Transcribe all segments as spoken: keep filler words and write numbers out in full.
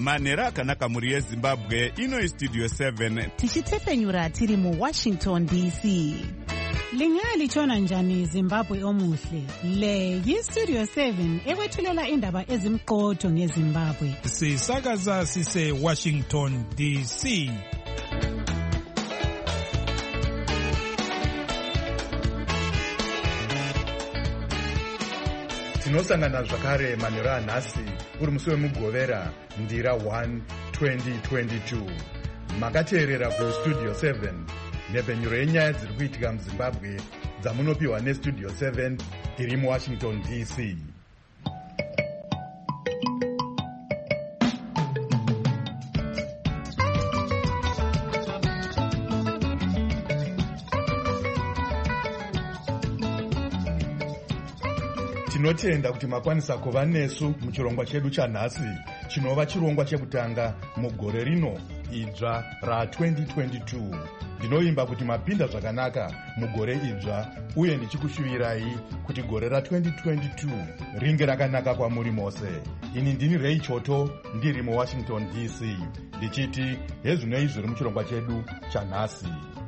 manhero akanaka mhuri yezimbabwe. Ino istudio seven tichitefenyura tiri muwashington D C. Lingalitshona njani Zimbabwe omuhle? Le yistudio seven ekwethulela indaba ezimqotho ngeZimbabwe. Sisakaza sise Washington D C. Tinosangana zvakare manhero anhasi uri musi wemugovera ndira one twenty twenty-two. Makateerera kustudio seven nhepfenyuro yenyaya dziri kuitika muZimbabwe dzamunopiwa nestudio seven iri muWashington D C. Tinotenda kuti makwanisa kuva nesu muchirongwa chedu chanhasi chinova chirongwa chekutanga mugore rino idzva ra twenty twenty-two. Ndinoimba kuti mapinda zvakanaka mugore idzva uye ndichikushuvirai kuti gore ra twenty twenty-two ringe rakanaka kwamuri mose. Ini ndini Ray Choto ndiri muWashington D C ndichiti hezvino izviri muchirongwa chedu chanhasi.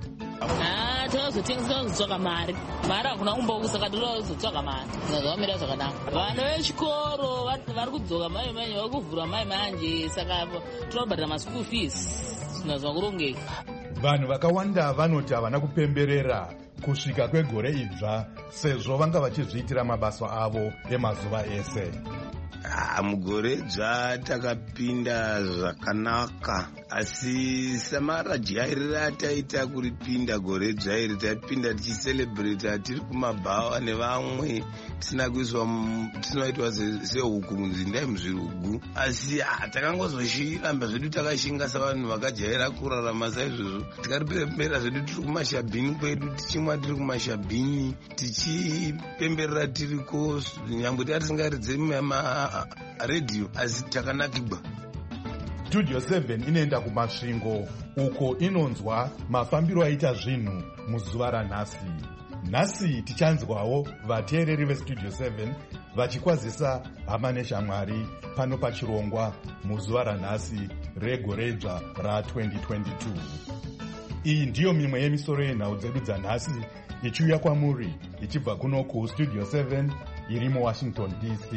Ah, tozotengesa kuzotsvaka mari. Mari hakuna kumbousa kadolo kuzotsvaka mari. Zvazvamira zvakanaka. Vana vechikoro vari kudzoka mai manje vari kuvhura mai manje saka tinobhadhara ma-school fees. Zvinazva kurongeka. Vanhu vakawanda vanoti havana kupemberera kusvika kwegore idzva sezvo vanga vachizviitira mabasa avo emazuva ese. Ah, mugore dzva takapinda zvakanaka, asi samarajairira taita kuripinda gore dzvairi tapinda tichicelebrata tiri kumabhawa nevamwe tisina kuiswa tisinoitwa sehuku kunzi ndai muzvirugu, asi ah, takangozoshiramba zvedu takashinga savanhu vakajaira kurarama saizvozvo. Tikaripembera zvedu tiri kumashabhini kwedu tichimwa tiri kumashabhini tichipemberera tiriko nyangwe tatisingaridze radio asi takanakigwa. Studio seven inoenda kumasvingo uko inonzwa mafambiro aita zvinhu muzuva ranhasi. Nhasi tichanzwawo vateereri vestudio seven vachikwazisa hama neshamwari pano pachirongwa muzuva ranhasi regore idzva ra twenty twenty-two. Iyi ndiyo mimwe yemisoro yenhau dzedu dzanhasi ichiuya kwamuri ichibva kuno kustudio seven iri muWashington D C.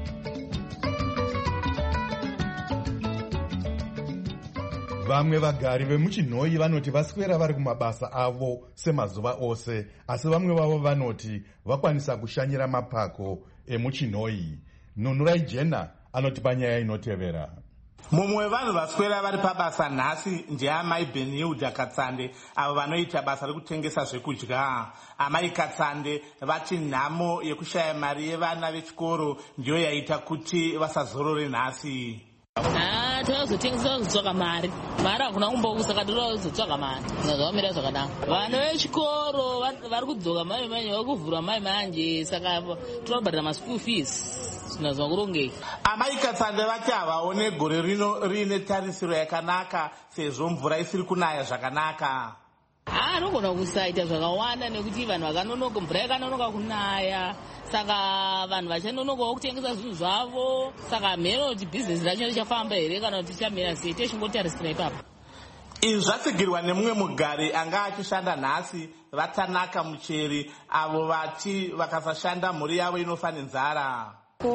Vamwe vagari vemuchinhoi vanoti vaswera vari kumabasa avo semazuva ose, asi vamwe vavo vanoti vakwanisa kushanyira mapako emuchinhoi. Nunurai Jena anoti panyaya inotevera. Mumwe wevanhu vaswera vari pabasa nhasi ndeamai Benilda Katsande avo vanoita basa rekutengesa zvekudya. Amai Katsande vati nhamo yekushaya mari yevana vechikoro ndiyo yaita kuti vasazorore nhasi. Ah, tozotengesa kuzotsvaka mari. Mari hakuna kumbousa kadolo kuzotsvaka mari. Zvazvamira zvakanaka. Vana vechikoro vari kudzoka mai manje vari kuvhura mai manje saka tinobhadhara ma-school fees. Zvinazva kurongeka. Amai Katsande vati havaone gore rino riine tarisiro yakanaka sezvo mvura isiri kunaya zvakanaka. Ah, anogona kusaita zvakawanda nekuti vanhu vakanonoka mvura yakanonoka kunaya. Saka vanhu vachanonokawo kutengesa zvinhu zvavo. Saka mhero kuti bhizinesi racho richafamba here kana kuti tichamira sei techingotarisira ipapo. Izvi zvatsigirwa nemumwe mugari anga achishanda nhasi vatanaka mucheri avo vati vakasashanda mhuri yavo inofa nenzara.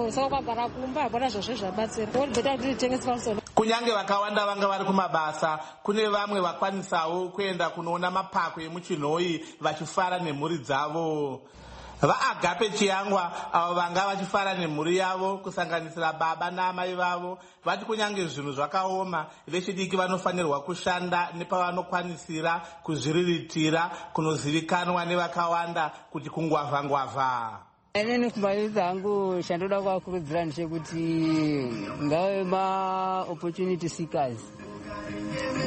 Kunyange vakawanda vanga vari kumabasa, kune vamwe vakwanisawo kuenda kunoona mapako emuchinhoi vachifara nemhuri dzavo. VaAgape Chiyangwa avo vanga vachifara nemhuri yavo kusanganisira baba naamai vavo vati kunyange zvinhu zvakaoma vechidiki vanofanirwa kushanda nepavanokwanisira kuzviriritira kunozivikanwa nevakawanda kuti kungwavha ngwavha. Inini kumari dzangu chandoda kuvakurudzira ndechekuti ngave ma opportunity seekers. We have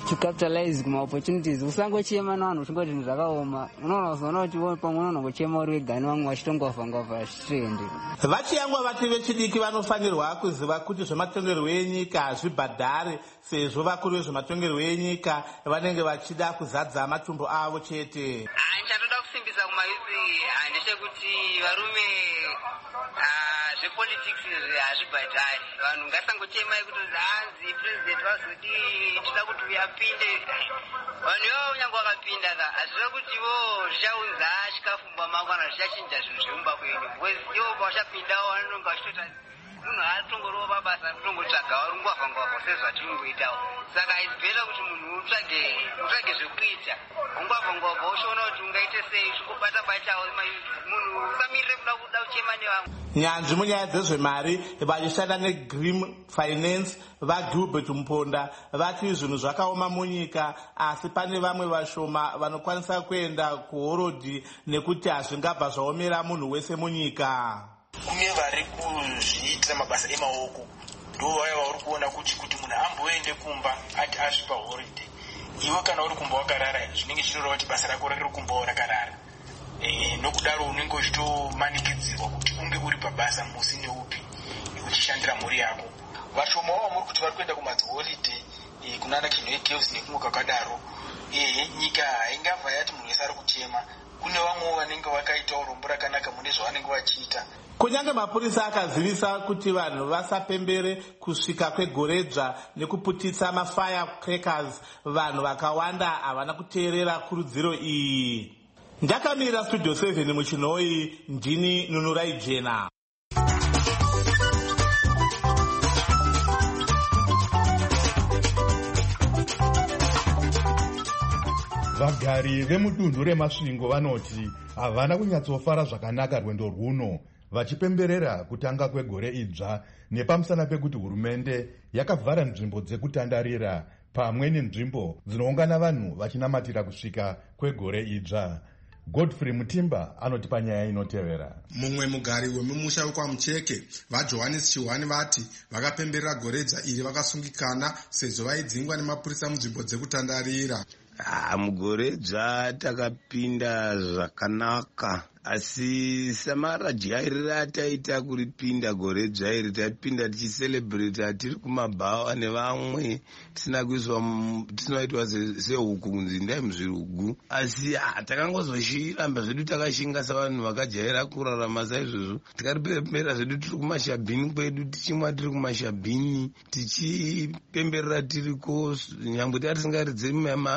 have to capitalize kuma opportunities. Usangochema na vanhu uchingoti zvinhu zvakaoma. Unoona uzoona kuti pamwe unongochema uri wega nevamwe vachitongofa ngofa zvichitendi. Vachiyangwa vati vechidiki vanofanirwa kuziva kuti zvematongerwo enyika hazvibhadhare sezvo vakuru vezvematongerwo enyika vanenge vachida kuzadza matumbu avo chete. Ndichatoda kusimbisa kumayuzi ndechekuti varume zvepolitics hazvibhadhari. Vanhu ngasangochemai kuti hanzi president vazoti tinoda kuti uyapinde. Vanhu ivavo kunyange vakapinda ka hazviva kuti ivo zvichaunza chikafu mumba mako kana zvichachinja zvinhu zvemumba kwenyu. Because ivo pavachapindawo vanonge vachitota munhu haatongoriwo pabasa kutongotsvaga warungwafa ngwafa sezvatinongoitawo. Saka it's better kuti munhu utsvage utsvage zvekuita. Ungwafa ngwafa uchiona kuti ungaite sei uchingobata batawo munhu usamirire kuda kuda kuchema nevamwe. Nyanzvi munyaya dzezvemari vachishanda neGrim Finance vaGilbert Mponda vati zvinhu zvakaoma munyika asi pane vamwe vashoma vanokwanisa kuenda kuhorodhi nekuti hazvingabva zvaomera munhu wese munyika. Kune vari kuzviitira mabasa emaoko ndo vaya vauri kuona kuti kuti munhu amboende kumba ati asvipa holiday. Iwe kana uri kumba wakarara zvinenge zvinoreva kuti basa rako riri kumbawo rakarara. E, nokudaro unenge uchitomanikidzirwa kuti unge uri pabasa musi neupi uchishandira mhuri yako. Vashoma wavo muri kuti vari kuenda kumadziholiday e, kunana Kenway Caves nekumwe kwakadaro. E, nyika haingabva yati munhu wese ari kuchema. Kune vamwewo vanenge vakaita urombo rakanaka mune zvavanenge vachiita. Kunyange mapurisa akazivisa kuti vanhu vasapembere kusvika kwegoredzva nekuputitsa mafire crackers, vanhu vakawanda havana kuteerera kurudziro iyi. Ndakamira Studio seven muchinoi, ndini Nunurai Jena. Vagari vemudunhu remasvingo vanoti havana kunyatsofara zvakanaka rwendo rwuno, vachipemberera kutanga kwegore idzva nepamusana pekuti hurumende yakavhara nzvimbo dzekutandarira pamwe nenzvimbo dzinoungana vanhu vachinamatira kusvika kwegore idzva. Godfrey Mutimba anoti panyaya inotevera. Mumwe mugari wemumusha wekwaMucheke vaJohannes Chiwani vati vakapemberera goredza iri vakasungikana sezvo vaidzingwa nemapurisa munzvimbo dzekutandarira. Ah, mugoredza takapinda zvakanaka, asi samara jairira ataita kuripinda goredza iri tapinda tichicelebrate tiri kumabhawa nevamwe tisina kuiswa tisinoitwa sehuku kunzi ndai muzvirugu, asi ah, takangozoshiramba zvedu takashinga savanhu vakajaira kurarama saizvozvo. Tikaripemberera zvedu tiri kumashabhini kwedu, tichimwa tiri kumashabhini, tichipemberera tiriko nyangwe tatisingaridze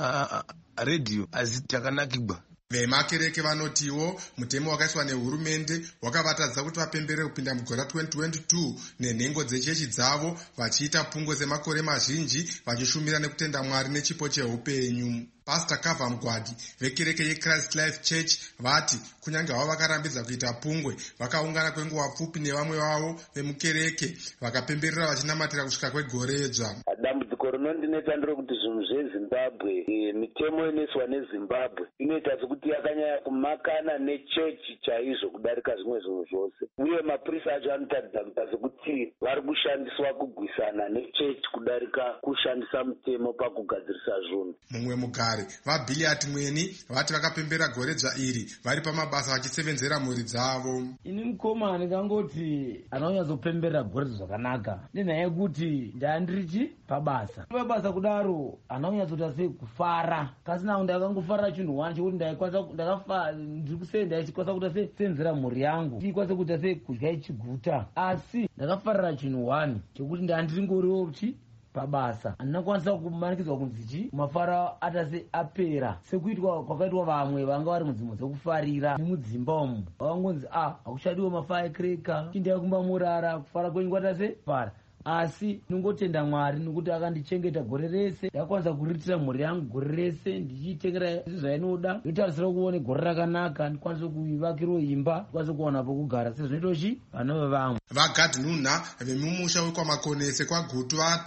maredhiyo, asi takanakigwa. Vemakereke vanotiwo mutemo wakaiswa nehurumende wakavatadza kuti vapemberere kupinda mugore twenty twenty-two nenhengo dzechechi dzavo vachiita pungwe dzemakore mazhinji vachishumira nekutenda Mwari nechipo cheupenyu. Pastor Kava Mgwadi vekereke yeChrist Life Church vati kunyange havo vakarambidza kuita pungwe vakaungana kwenguva pfupi nevamwe vavo vemukereke vakapemberera vachinamatira kusvika kwegoredzva. Dambudziko rinondineta nderekuti zvinhu zveZimbabwe, mitemo inoiswa neZimbabwe inoita sekuti yakanyanya kumakana nechechi chaizvo kudarika zvimwe zvinhu zvose, uye mapurisa acho anotaridza kuita sekuti vari kushandiswa kugwisana nechechi kudarika kushandisa mutemo pakugadzirisa zvinhu. Mumwe mugari vaBhiliat Mweni vati vakapemberera goredza iri vari pamabasa vachisevenzera mhuri dzavo. Ini mukoma ndikangoti anonyadzopemberera goredza zvakanaka nenhaya yekuti ndandirichi pabasa pabasa kudaro anonyadzota sei kufara kasina ndakangofarira chinhu wani chekuti ndaikwanisa ndakafa ndiri kusei ndaikwanisa kuita sei senzera mhuri yangu tikwanisa kuita sei kudya ichiguta, asi ndakafarira chinhu wani chekuti ndandiringoriwo chi pabasa handina kwanisa kumanikidzwa kunzi chi mafara atase apera sekuitwa kwakaitwa vamwe vanga vari mudzimbo dzekufarira nemudzimba umu vakangonzi ah hakuchadiwo mafaya kreka chindai kumba murara kufara kwenyu kwatase fara, asi ndingotenda Mwari nekuti akandichengeta gore rese, ndakwanisa kuriritira mhuri yangu gore rese ndichitengera izvi zvainoda, ndinotarisira kuone gore rakanaka, ndikwanise kuvakirawo imba, ndikwanise kuwana pokugara sezvinoita chi vana vevamwe. VaGadhnunha vemumusha wekwamakonese kwaGutu vati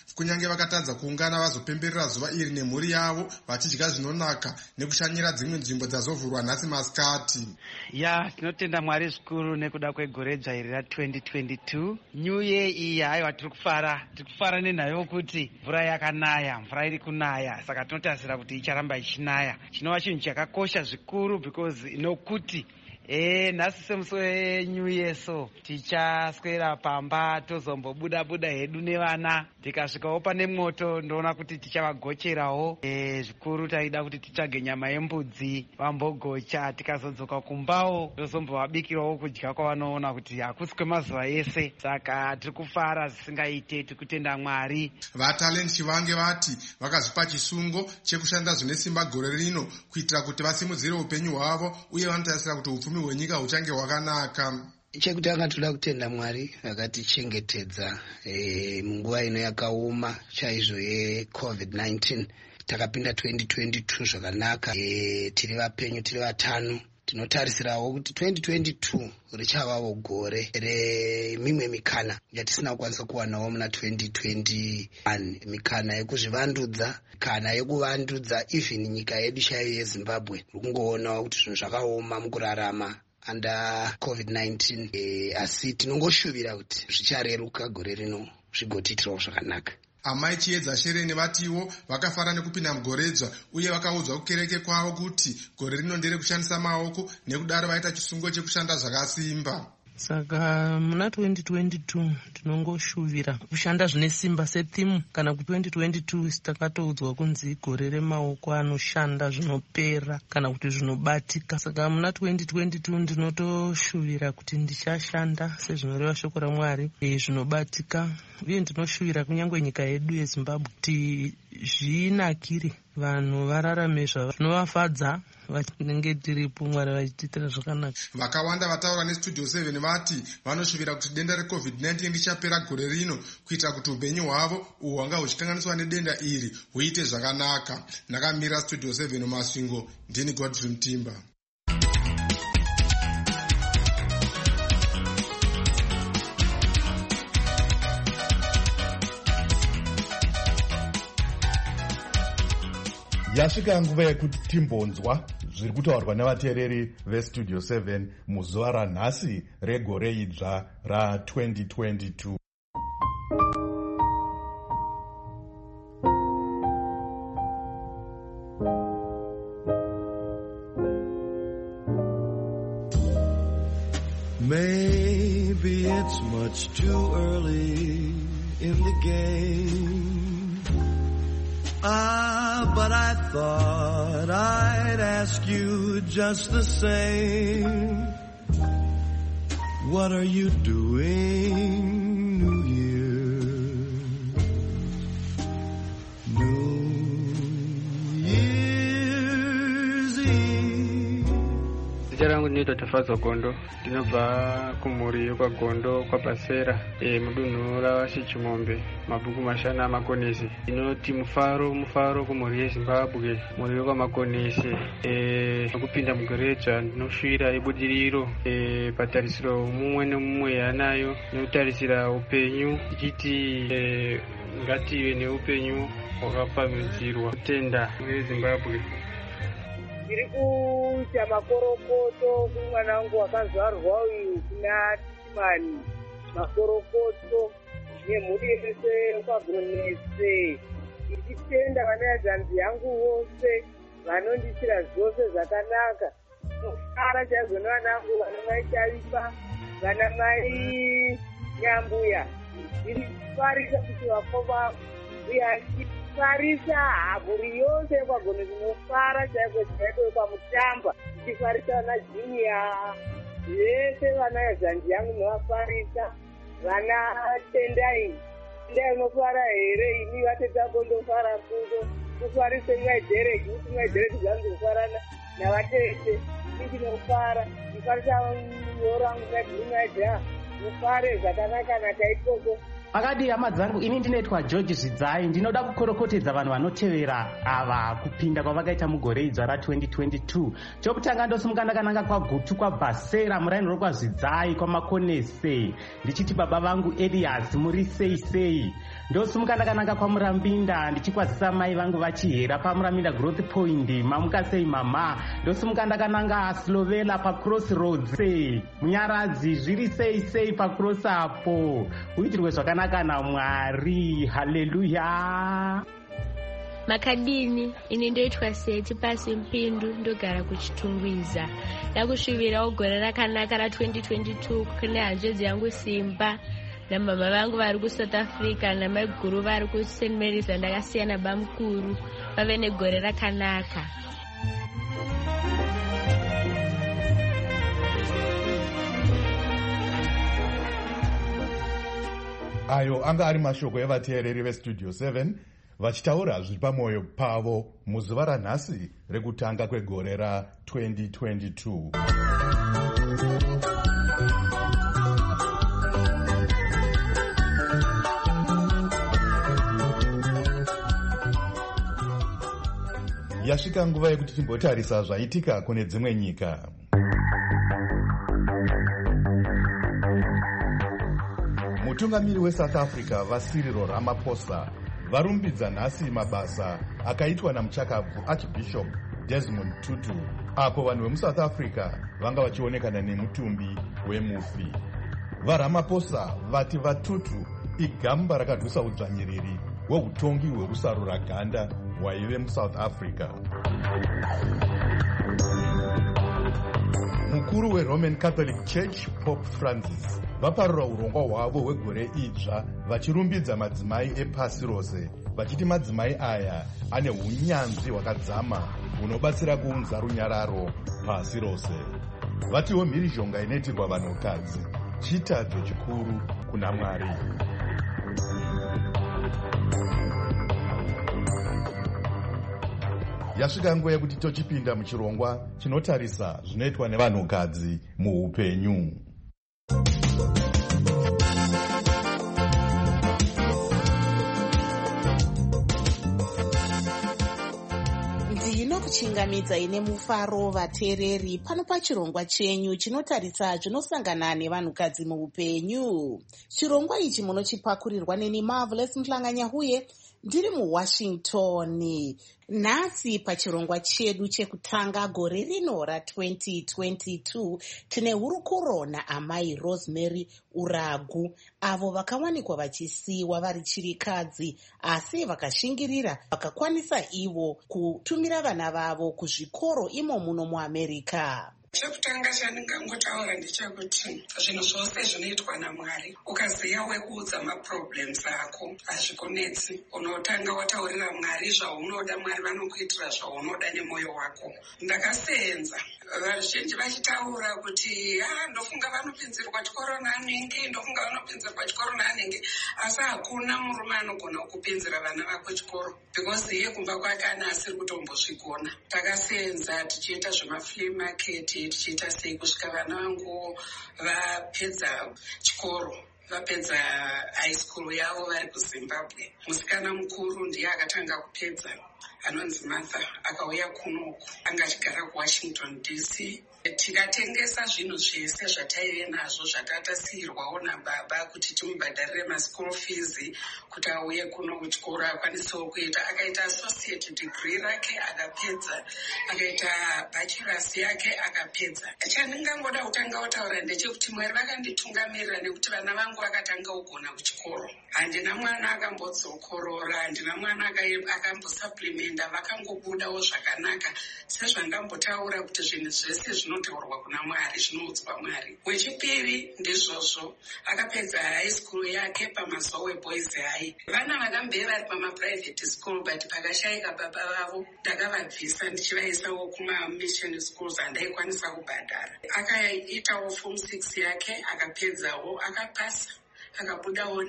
kunyange vakatadza kuungana vazopemberera zuva iri nemhuri yavo vachidya zvinonaka nekushanyira dzimwe nzvimbo dzazovhurwa nhasi masikati. ya tinotenda Mwari zvikuru nekuda kwegore dzvairi ra-twenty twenty-two. new year iyi haiwa tiri kufara tiri kufara nenhau yokuti mvura yakanaya, mvura iri kunaya, saka tinotarisira kuti icharamba ichinaya. chinova chinhu chakakosha zvikuru because nokuti E, nhasi semusi weNew Year so tichaswera pamba tozombobuda buda hedu nevana, tikasvikawo pane moto ndoona kuti tichavagocherawo. E, zvikuru taida kuti titsvage nyama yembudzi vambogocha, tikazodzoka kumbawo tozombovabikirawo kudya kwavanoona kuti hakusi kwemazuva ese. Saka tiri kufara zvisingaite, tiri kutenda Mwari. VaTalent Chivange vati vakazvipa chisungo chekushanda zvine simba gore rino kuitira kuti vasimudzire upenyu hwavo uye vanotarisira kuti upfumi hwenyika huchange hwakanaka. Chekutanga toda kutenda Mwari akatichengetedza e, munguva ino yakaoma chaizvo yecovid nineteen. Takapinda twenty twenty-two zvakanaka. E, tiri vapenyu, tiri vatano. Tinotarisirawo kuti twenty twenty-two richavawo gore remimwe mikana yatisina kukwanisa kuwanawo muna twenty twenty-one. Mikana yekuzvivandudza, mikana yekuvandudza even nyika yedu chaiyo yeZimbabwe. Ukungoonawo kuti zvinhu zvakaoma mukurarama under covid nineteen. E, asi tinongoshuvira kuti zvichareruka gore rino zvigotiitirawo zvakanaka. Amai Chiedza Shereni vatiwo vakafara nekupinda mugoredzva uye vakaudzwa kukereke kwavo kuti gore rino ndere kushandisa maoko nekudaro vaita chisungo chekushanda zvakasimba. Saka muna twenty twenty-two tinongoshuvira kushanda zvine simba sethimu. Kana ku twenty twenty-two takatoudzwa kunzi gore remaoko anoshanda zvinopera kana kuti zvinobatika. Saka muna twenty twenty-two ndinotoshuvira kuti ndichashanda sezvinoreva shoko raMwari e, zvinobatika. Uye ndinoshuvira kunyange nyika yedu yeZimbabwe kuti zvinakire vanhu vararame zvinovafadza vanenge tiripo, Mwari vachitiitira zvakanaka. Vakawanda vataura neStudio seven vati vanoshuvira kuti denda recovid nineteen richapera gore rino kuitira kuti upenyu hwavo uhwo hwanga huchikanganiswa nedenda iri huite zvakanaka. Ndakamira Studio seven Masvingo, ndini Godfrey Mtimba. Yasvika nguva yekuti timbonzwa zviri kutaurwa nevateereri veStudio seven muzuva ranhasi regore idzva ra-twenty twenty-two. Maybe it's much too early in the game. Ah, but I thought I'd ask you just the same. What are you doing, New Year? New Year's Eve. Zita rangu ndinoitwa Tafadzwa Gondo, ndinobva kumhuri yekwaGondo kwaBasera e, mudunhu raVashechimombe, mabhuku mashana amakonesi. Inoti mufaro mufaro kumhuri yeZimbabwe, mhuri yekwamakonesi. E, nokupinda mugoredzva ndinoshuvira ibudiriro e, patarisiro mumwe nemumwe yanayo nekutarisira upenyu tichiti e, ngative neupenyu hwakapamhidzirwa kutenda veZimbabwe. Ndiri kuita makorokoto kumwana wangu wakazvarwa uyu kuna Tichimani, makorokoto nemhuri yese kwaGonese, ichitenda vana yazanzi yangu vose vanonditira zvose zvakanaka. Nofara chaizvo nevana vangu vana mai Chaipa, vana mai Nyambuya. Ndiri kufarisa kuti vakoma uye achifarisa habhuri yose kwaGonese, nofara chaiko chaiko kwamutamba, ichifarisa vana Juniya vese vana yazanzi yangu novafarisa. Vana Tendai, Tendai unofara here, ini vateta kundofara kudo, kufarise mwaidhereki, kuti mwaidhereki zangu kufarana navatete, ini ndinofara, kufarisa nyorangu nadhuri mwaidha, mufare zvakanaka nataikoko, akati hama dzangu, ini ndinoitwa George Zvidzai, ndinoda kukorokotedza vanhu vanotevera ava kupinda kwavakaita mugore idzva ra twenty twenty-two. Chokutanga ndosumuka ndakananga kwaGutu, kwaBhasera, murainiro kwaZvidzai, kwamakonese ndichiti baba vangu Elias muri sei sei. Ndosumuka ndakananga kwaMurambinda ndichikwazisa mai vangu vachihera paMurambinda Growth Point, mamuka sei mama. Ndosumuka ndakananga Slovela paCrossroads, Munyaradzi zviri sei sei pacross apo. Uitirwe zvakanaka naMwari, haleluya. Makadini, ini ndoitwa Seti Pasi Mpindu, ndogara kuChitungwiza. Ndakusvibirawo gore rakanaka ra twenty twenty-two kune hanzvadzi yangu Simba namama vangu vari kuSouth Africa namai guru vari kuSaint Mary's andakasiyana bamukuru vave negore rakanaka. Ayo anga ari mashoko evateereri vestudio seven vachitaura zviri pamwoyo pavo muzuva ranhasi rekutanga kwegore ra twenty twenty-two. Yasvika nguva yekuti timbotarisa zvaitika kune dzimwe nyika. Mutungamiri weSouth Africa vaCyril Ramaphosa varumbidza nhasi mabasa akaitwa namuchakabvu Archbishop Desmond Tutu, apo vanhu vemuSouth Africa vanga vachionekana nemutumbi wemufi. VaRamaphosa vati vaTutu igamba rakadhusa udzvanyiriri hweutongi hwerusarura ganda hwaive muSouth Africa. Mukuru weRoman Catholic Church Pope Francis vaparura urongwa hwavo hwegore idzva vachirumbidza madzimai epasi rose, vachiti madzimai aya ane unyanzvi hwakadzama hunobatsira kuunza runyararo pasi rose. Vatiwo mhirizhonga inoitirwa vanhukadzi chitadzo chikuru kuna Mwari. Yasvika nguva yekuti tochipinda muchirongwa chinotarisa zvinoitwa nevanhukadzi muupenyu. ndinokuchingamidza ine mufaro vateereri pano pachirongwa chenyu chinotarisa zvinosangana nevanhukadzi muupenyu. Chirongwa ichi munochipakurirwa neni Marvelous Mhlanganyahuye ndiri muWashington. Nhasi pachirongwa chedu chekutanga gore rino ra twenty twenty-two tine hurukuro naamai Rosemary Uragu, avo vakawanikwa vachisiyiwa vari chirikadzi asi vakashingirira vakakwanisa ivo kutumira vana vavo kuzvikoro imo muno muAmerica. Chekutanga chandingangotaura ndechekuti zvinhu zvose zvinoitwa naMwari ukaziya wekuudza maproblems ako hazvikunetsi. Unotanga wataurira Mwari zvaunoda, Mwari vanokuitira zvaunoda nemwoyo wako. Ndakasenza vazhinji vachitaura kuti ah, ndofunga vanopinzirwa chikoro naanenge, ndofunga vanopinzirwa chikoro naanenge, asi hakuna murume anogona kupinzira vana vako chikoro because iye kumba kwake ana asiri kutombozvigona. Takasenza tichiita zvemaflea market, tichiita sei kusvika vana vangu vapedza chikoro, vapedza high school yavo vari kuZimbabwe. Musikana mukuru ndiye akatanga kupedza, anonzi Martha, akauya kunoku, anga achigara kuWashington D C. Tikatengesa zvinhu zvese zvataive nazvo zvatatasiyirwawo nababa kuti timubhadharire maschool fees kuti auye kuno kuchikoro akwanisewo kuita. Akaita associate degree rake akapedza, akaita bachelors yake akapedza. Chandingangoda kutanga wataura ndechekuti Mwari vakanditungamirira nekuti vana vangu vakatanga kugona kuchikoro. Handina mwana akambodzokorora, handina mwana akambosupplementa, vakangobudawo zvakanaka. Sezvangambotaura kuti zvinhu zvese zvinotaurwa kuna Mwari, zvinoudzwa Mwari. Wechipiri ndizvozvo, akapedza high school yake pamaZowe Boys High. Vana vakambe vari pamaprivate school but pakashayika baba vavo, ndakavabvisa ndichivaisawo kuma-mission schools andaikwanisa kubhadhara. Akaitawo form six yake, akapedzawo, akapasa. akabudawo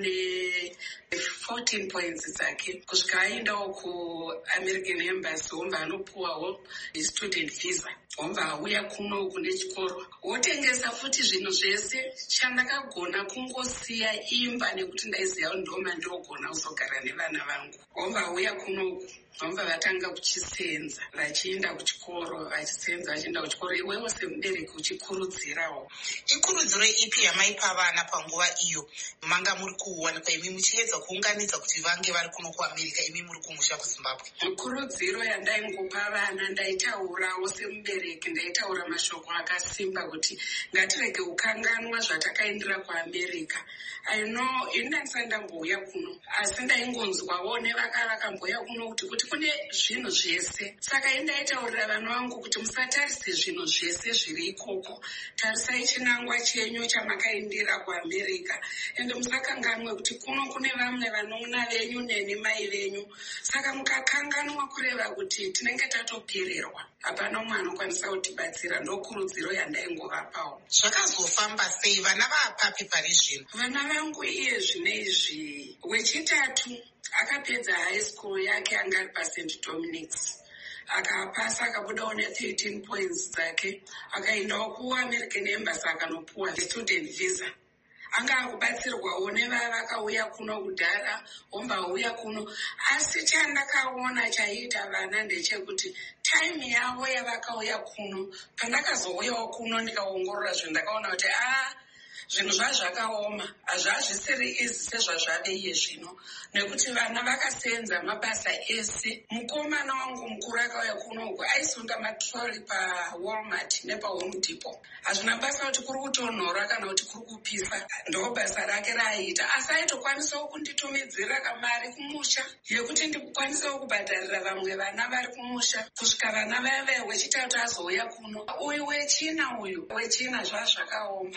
ne-fourteen points dzake kusvika aendawo kuamerican embassy womba anopuwawo student visa womba auya kuno kune chikoro wotengesa futi zvinhu zvese. Chandakagona kungosiya imba nekuti ndaiziva kuti ndoma ndogona kuzogara nevana vangu. Womba auya kunoku vomba vatanga kuchisenza vachienda kuchikoro vachisenza vachienda kuchikoro. Iwewo semubereki uchikurudzirawo, ikurudziro ipi yamaipa vana panguva iyo manga muri kuwanikwa imi muchiedza kuunganidza kuti vange vari kuno kuamerica imi muri kumusha kuzimbabwe? Kurudziro yandaingopa vana, ndaitaurawo semubereki, ndaitaura mashoko akasimba kuti ngatirege kukanganwa zvatakaendera kuamerica. I know ini ndandisati ndambouya kuno, asi ndaingonzwawo nevaka vakambouya kuno kuti kuti kune zvinhu zvese. Saka indaitaurira vana vangu kuti musatarise zvinhu zvese zviri ikoko, tarisai chinangwa chenyu chamakaendera kuamerica. Ende musakanganwe kuti kuno kune vamwe vanona venyu neni mai venyu. Saka mukakanganwa kureva kuti tinenge tatopererwa, hapana umwe anokwanisa kutibatsira. Ndokurudziro yandaingovapawo. Zvakazofamba sei? Vana vaapapi pari zvino? Vana vangu iye zvinezvi wechitatu akapedza high school yake anga ari paSt Dominic's, akapasa akabudawo ne-thirteen points dzake, akaendawo kuamerican embassy akanopuwa student visa. Anga akubatsirwawo nevaya vakauya kuno kudhara womba auya kuno. Asi chandakaona chaiita vana ndechekuti time yavo yavakauya kuno, pandakazouyawo kuno ndikaongorora zvinhu ndakaona kuti ah zvinhu zvazvakaoma, hazvazvisiri izi sezvazvave iye zvino, nekuti vana vakasenza mabasa ese. Mukomana wangu mukuru akauya kunoku aisunda matroli paWalmart nepaHome Depot. Hazvina basa kuti kuri kutonhora kana kuti kuri kupisa, ndo basa rake raaiita. Asi aitokwanisawo kunditumidzira kamari kumusha yekuti ndikwanisawo kubhadharira vamwe vana vari kumusha kusvika vana vaya wechitatu azouya kuno. Uyu wechina uyu wechina zvazvakaoma.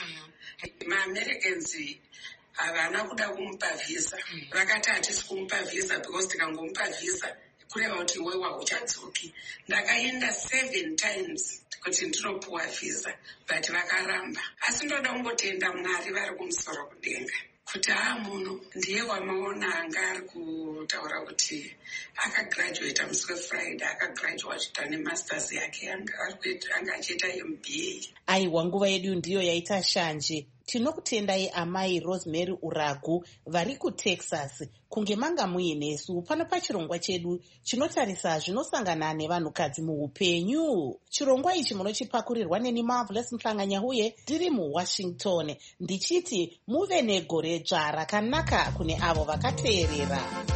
MaAmericans havana kuda kumupa visa. Vakati hatisi kumupa visa because tikangomupa visa kureva kuti iwewe hauchadzoki. Ndakaenda seven times kuti ndinopuwa visa but vakaramba. Asi ndoda kungotenda Mwari vari kumusoro kudenga kuti haa muno ndiye wamaona anga ari kutaura kuti akagraduata musi weFriday, akagraduata nemasters yake, anga achiita M B A. Aiwa, nguva yedu ndiyo yaita shanje. Tinokutendai amai Rosemary Uragu vari kuTexas kunge manga muinesu pano pachirongwa chedu chinotarisa zvinosangana nevanhukadzi muupenyu. Chirongwa ichi munochipakurirwa neni Marvelous Mhlanganyahuye ndiri muWashington, ndichiti muve negore dzva rakanaka kune avo vakateerera.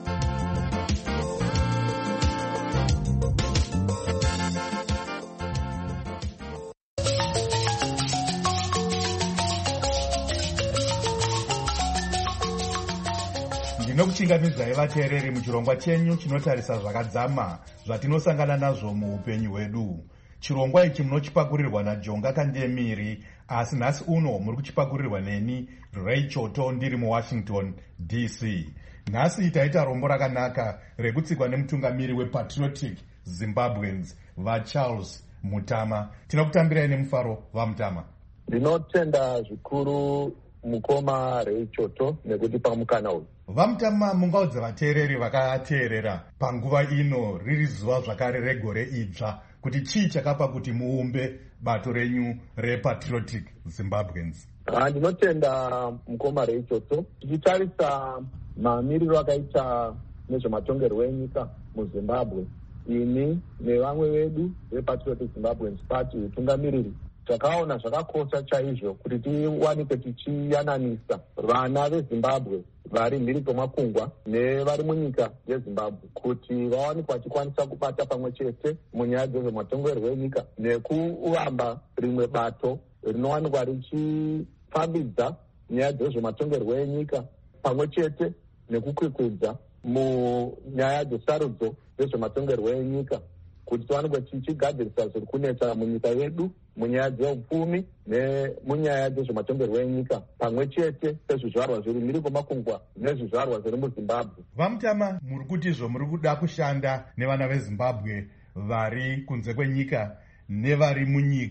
Ndinokuchingamidzai vateereri muchirongwa chenyu chinotarisa zvakadzama zvatinosangana nazvo muupenyu hwedu. Chirongwa ichi munochipakurirwa naJonga Kandemiri, asi nhasi uno muri kuchipakurirwa neni Ray Choto ndiri muWashington D C. Nhasi taita rombo rakanaka rekutsikwa nemutungamiri wePatriotic Zimbabweans vaCharles Mutama. Tinokutambirai nemufaro vaMutama. Ndinotenda zvikuru mukoma Ray Choto nekuti pamukana uyu. Vamutama, mungaudza vateereri vakateerera panguva ino riri zuva zvakare regore idzva kuti chii chakapa kuti muumbe bato renyu rePatriotic Zimbabweans? Ndinotenda mukoma Ray Choto. Tichitarisa mamiriro akaita nezvematongerwo enyika muZimbabwe, ini nevamwe vedu vePatriotic Zimbabweans Party tungamiriri takaona zvakakosha chaizvo kuti tiwanikwe tichiyananisa vana veZimbabwe vari mhiri kwemakungwa nevari munyika yeZimbabwe kuti vawanikwa vachikwanisa kubata pamwe chete munyaya dzezvematongerwo enyika nekuvamba rimwe bato rinowanikwa richifambidza nyaya dzezvematongerwo enyika pamwe chete nekukwikwidza munyaya dzesarudzo dzezvematongerwo enyika kuti tiwanikwe tichigadzirisa zviri kunetsa munyika yedu munyaya dzeupfumi nemunyaya dzezvematongerwo enyika pamwe chete sezvizvarwa zviri mhiri kwemakungwa nezvizvarwa zviri muZimbabwe. Vamutama, muri kuti izvo muri kuda kushanda nevana veZimbabwe vari kunze kwenyika nevari munyika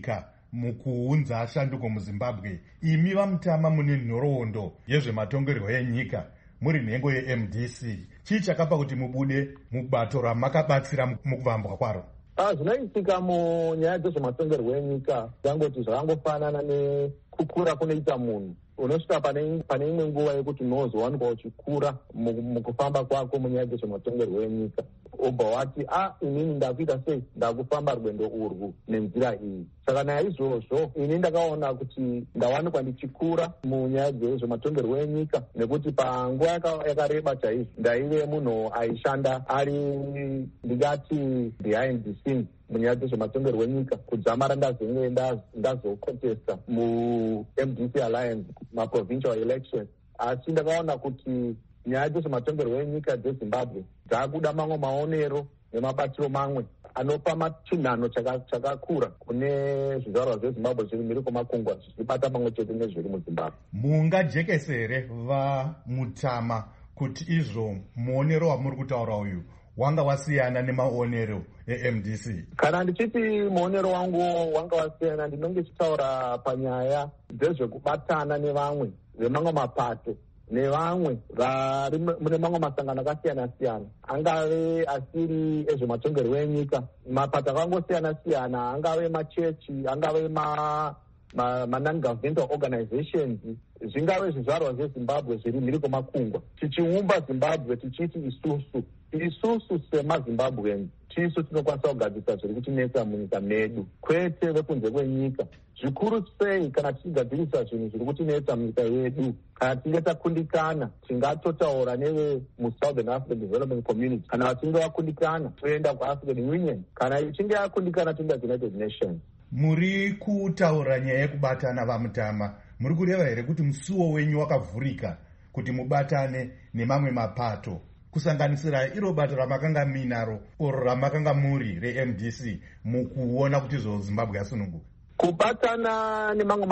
mukuunza shanduko muzimbabwe. Imi vaMutama mune nhoroondo yezvematongerwo enyika, muri nhengo ye-M D C. Chii chakapa kuti mubude mubato ramakabatsira mukuvambwa kwaro? Zvinoitika munyaya dzezvematongerwo enyika zvangoti zvakangofanana nekukura kunoita munhu. Unosvika pane imwe nguva yekuti unozowanikwa uchikura mukufamba kwako munyaya dzezvematongerwo enyika, obva wati a inini ndakuita sei, ndakufamba rwendo urwu nenzira iyi. Saka naizvozvo ini ndakaona kuti ndawanikwa ndichikura munyaya dzezvematongerwo enyika, nekuti panguva yakareba chaizvo ndaive munhu aishanda ari ndingati behind the scenes munyaya dzezvematongerwo enyika, kudzamara ndazenge ndazocontesta mu-M D C Alliance maprovincial elections. Asi ndakaona kuti nyaya dzezvematongerwo enyika dzeZimbabwe dzakuda mamwe maonero nemabatiro mamwe anopa machinhano chakakura kune zvizvarwa zveZimbabwe zviri mhiri kwemakungwa zvichibata pamwe chete nezviri muZimbabwe. Mungajekesere vaMutama kuti izvo muonero wamuri kutaura uyu wanga wasiyana nemaonero e-M D C? Kana ndichiti muonero wangu wanga wasiyana, ndinonge chitaura panyaya dzezvekubatana nevamwe vemamwe mapato nevamwe vari mune mamwe masangano akasiyana siyana, angave asiri ezvematongerwo enyika. Mapato akangosiyana siyana, angave machechi, angave ma ma-non-governmental organizations, zvingave zvizvarwa zveZimbabwe zviri mhiri kwemakungwa, tichiumba Zimbabwe tichiti isusu isusu semaZimbabweans tisu tinokwanisa kugadzirisa zviri kutinetsa munyika medu, kwete vekunze kwenyika. Zvikuru sei kana tichigadzirisa zvinhu zviri kutinetsa munyika yedu, kana tinge takundikana tingatotaura neve muSouthern African Development Community, kana vachinge vakundikana toenda kuAfrican Union, kana ichinge yakundikana toenda kuUnited Nations. Muri kutaura nyaya yekubatana vaMutama, muri kureva here kuti musuwo wenyu wakavhurika kuti mubatane nemamwe mapato, kusanganisira iro bato ramakanga minaro oro ramakanga muri re-M D C, mukuona kuti zvo Zimbabwe yasununguka? Kubatana nemamwe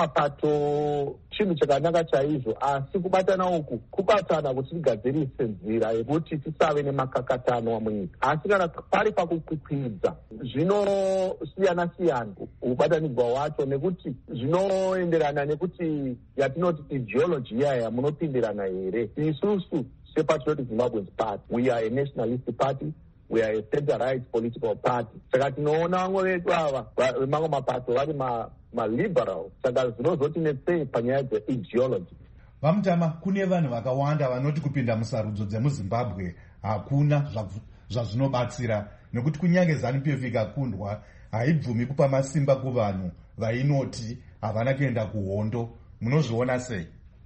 mapato chinhu chakanaka chaizvo, asi kubatana uku kubatana kuti tigadzirise nzira yekuti tisave nemakakatano munyika. Asi kana pari pakukwikwidza zvinosiyana siyana kubatanidzwa wacho, nekuti zvinoenderana nekuti yatinoti ideology yaya munopindirana here. Isusu sePatriotic Zimbabweans Party, we are a nationalist party, we are a center-right political party. Saka tinoona vamwe vedu ava vemamwe mapato vari ma-liberal, saka zvinozotinetsei panyaya dze-ideology. VaMutama, kune vanhu vakawanda vanoti kupinda musarudzo dzemuZimbabwe hakuna zvazvinobatsira, nekuti kunyange ZANU P F ikakundwa haibvumi kupa masimba kuvanhu vainoti havana kuenda kuhondo. Munozviona sei?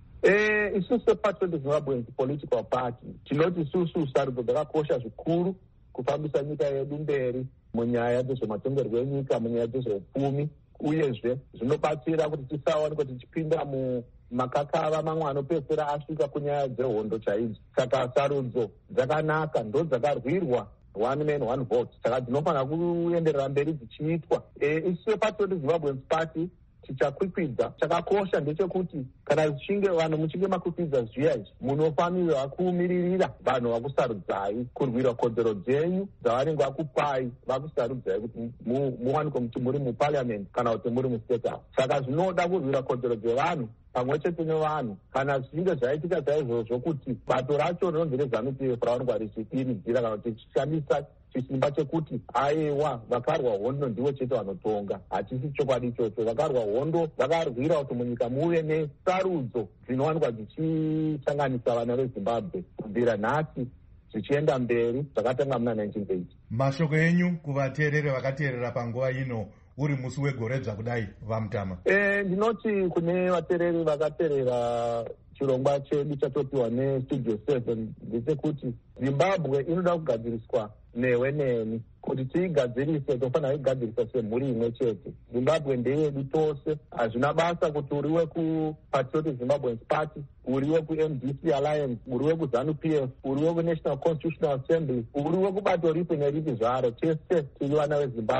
Eh, isusu sePatriotic Zimbabweans political party tinoti isusu sarudzo dzakakosha zvikuru kufambisa nyika yedu mberi munyaya dzezvematongerwo enyika, munyaya dzezveupfumi, uyezve zvinobatsira kuti tisawanikwa tichipinda mumakakava mamwe anopedzisira asvika kunyaya dzehondo chaidzo. Saka sarudzo dzakanaka ndo dzakarwirwa one man one vote, saka dzinofanira kuenderera mberi dzichiitwa. Eh, isusu sePatriotic Zimbabweans Party tichakwikwidza. Chakakosha ndechekuti kana zvichinge vanhu muchinge makwikwidza zviya izvi, munofanirwa kumiririra vanhu vakusarudzai kurwira kodzero dzenyu dzavanenge vakupai vakusarudzai kuti muwanikwe muti muri muparliament kana kuti muri mustate house. Saka zvinoda kurwira kodzero dzevanhu pamwe chete nevanhu. Kana zvichinge zvaitika saizvozvo kuti bato racho rinonzi reZANU P F ravanenge richipiridzira kana kuti richishandisa chisimba chekuti aiwa vakarwa hondo ndivo chete vanotonga, hachisi chokwadi ichocho. Vakarwa hondo vakarwira kuti munyika muve nesarudzo dzinowanikwa dzichisanganisa vana veZimbabwe kubvira nhasi zvichienda mberi zvakatanga muna nineteen eighty. Mashoko enyu kuvateereri vakateerera panguva ino uri musi wegore zvakudai vaMutama? Eh, ndinoti kune vateereri vakateerera chirongwa chedu chatopiwa neStudio seven ndechekuti Zimbabwe inoda kugadziriswa newe neni. Kuti tiigadzirise tofanira kuigadzirisa semhuri imwe chete. Zimbabwe ndeyedu tose, hazvina basa kuti uriwe kuPatriotic Zimbabweans Party, uriwe kuM D C Alliance, uriwe kuZANU P F, uriwe kuNational Constitutional Assembly, uriwe kubato ripi neripi zvaro, tese tiri vana veZimbabwe.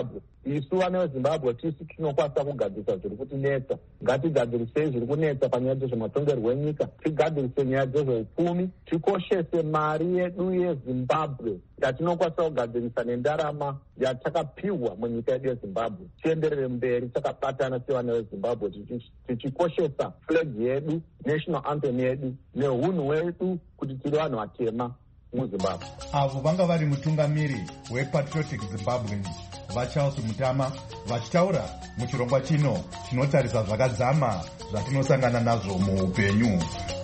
isu vana vezimbabwe tisi tinokwanisa kugadzirisa zviri kutinetsa. Ngatigadzirisei zviri kunetsa panyaya dzezvematongerwo enyika, tigadzirise nyaya dzezveupfumi, tikoshese mari yedu yezimbabwe yatinokwanisa kugadzirisa nendarama yatakapiwa munyika yedu yezimbabwe. Tienderere mberi takabatana sevana vezimbabwe tichikoshesa flag yedu, national anthem yedu neunhu hwedu kuti tiri vanhu vatema muzimbabwe. Avo vanga vari mutungamiri wepatriotic Zimbabweans vaCharles Mutama vachitaura muchirongwa chino chinotarisa zvakadzama zvatinosangana nazvo muupenyu.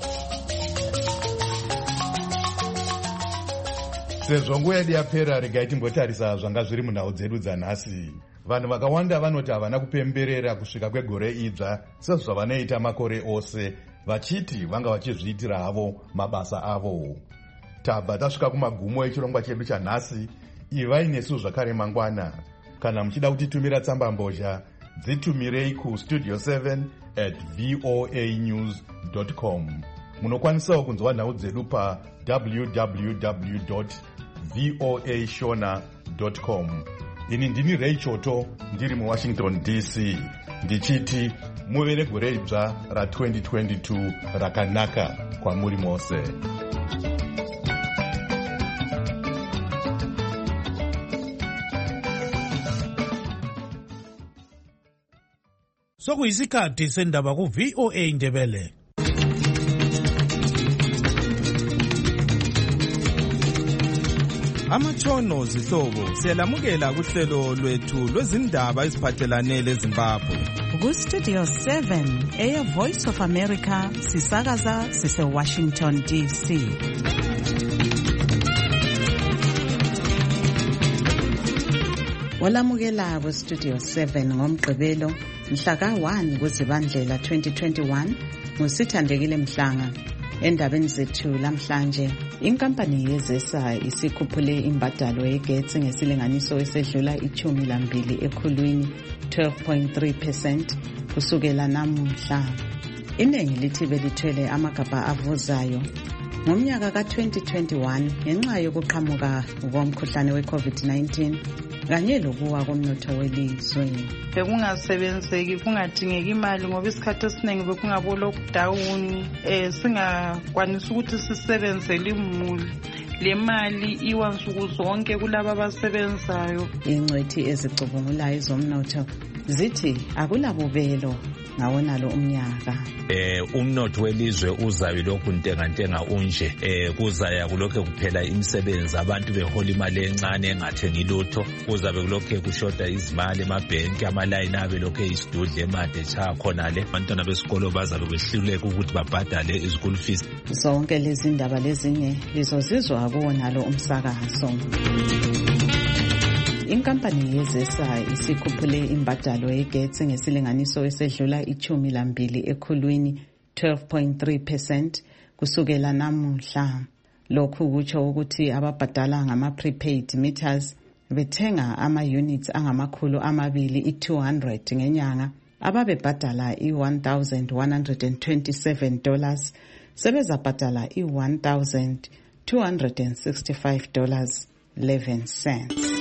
Sezvo nguva yedu yapera, regai timbotarisa zvanga zviri munhau dzedu dzanhasi. Vanhu vakawanda vanoti havana kupemberera kusvika kwegore idzva sezvavanoita makore ose, vachiti vanga vachizviitira havo mabasa avo. Tabva tasvika kumagumo echirongwa chedu chanhasi. Ivai nesu zvakare mangwana. Kana muchida kutitumira tsamba mbozha, dzitumirei ku studio seven at voa news dot com. Munokwanisawo kunzwa nhau dzedu pa w w w dot voa shona dot com. Ini ndini Ray Choto, ndiri muWashington D C, ndichiti muve negore idzva ra twenty twenty-two rakanaka kwamuri mose. Sokuyisikhathi sendaba ku V O A Ndebele. Amatshono zihlobo siyalamukela kuhlelo lwethu lwezindaba eziphathelane leZimbabwe. Ku Studio seven eya Voice of America sisakaza sise Washington D C. Walamukela ku Studio seven ngomgqibelo mhla ka one kuZibandlela twenty twenty-one ngusithandekile Mhlanga. Endabeni zethu lamhlanje, inkampani yezesa isikhuphule imbadalo yegetsi ngesilinganiso esedlula ichumi lambili ekhulwini twelve point three percent kusukela namuhla. Iningi lithi belithwele amagabha avuzayo ngomnyaka ka twenty twenty-one ngenxa yokuqhamuka komkhuhlane we-COVID nineteen kanye lokuwa komnotho welizwe. Bekungasebenzeki, kungadingeki imali ngoba isikhathi esiningi bekungabo lockdown, eh singakwanisa ukuthi sisebenzele imuli. Le mali iwa nsuku zonke kulabo abasebenzayo. Ingcwethi ezicubungulayo ezomnotho zithi akulabubelo ngawonalo umnyaka. Eh umnotho welizwe uzayo lokhu ntengantenga unje, eh kuzaya kulokho kuphela imisebenzi, abantu behola imali encane engathengi lutho, kuzabe kulokho kushoda izimali emabhenki, amaline abe lokho isidudle emade cha khona le abantwana besikolo bazabe behluleka ukuthi babhadale izikolo fees. Zonke lezi ndaba lezinye lizozizwa kuwonalo umsakazo. Inkampani yezesa isikhuphule imbadalo yegetsi ngesilinganiso esedlula ichumi lambili ekhulwini twelve point three percent kusukela namuhla. Lokhu kutsho ukuthi ababhadala ngama prepaid meters bethenga ama units angamakhulu amabili i two hundred ngenyanga, ababebhadala i one thousand one hundred twenty-seven dollars sebezabhadala i one thousand two hundred sixty-five dollars eleven cents.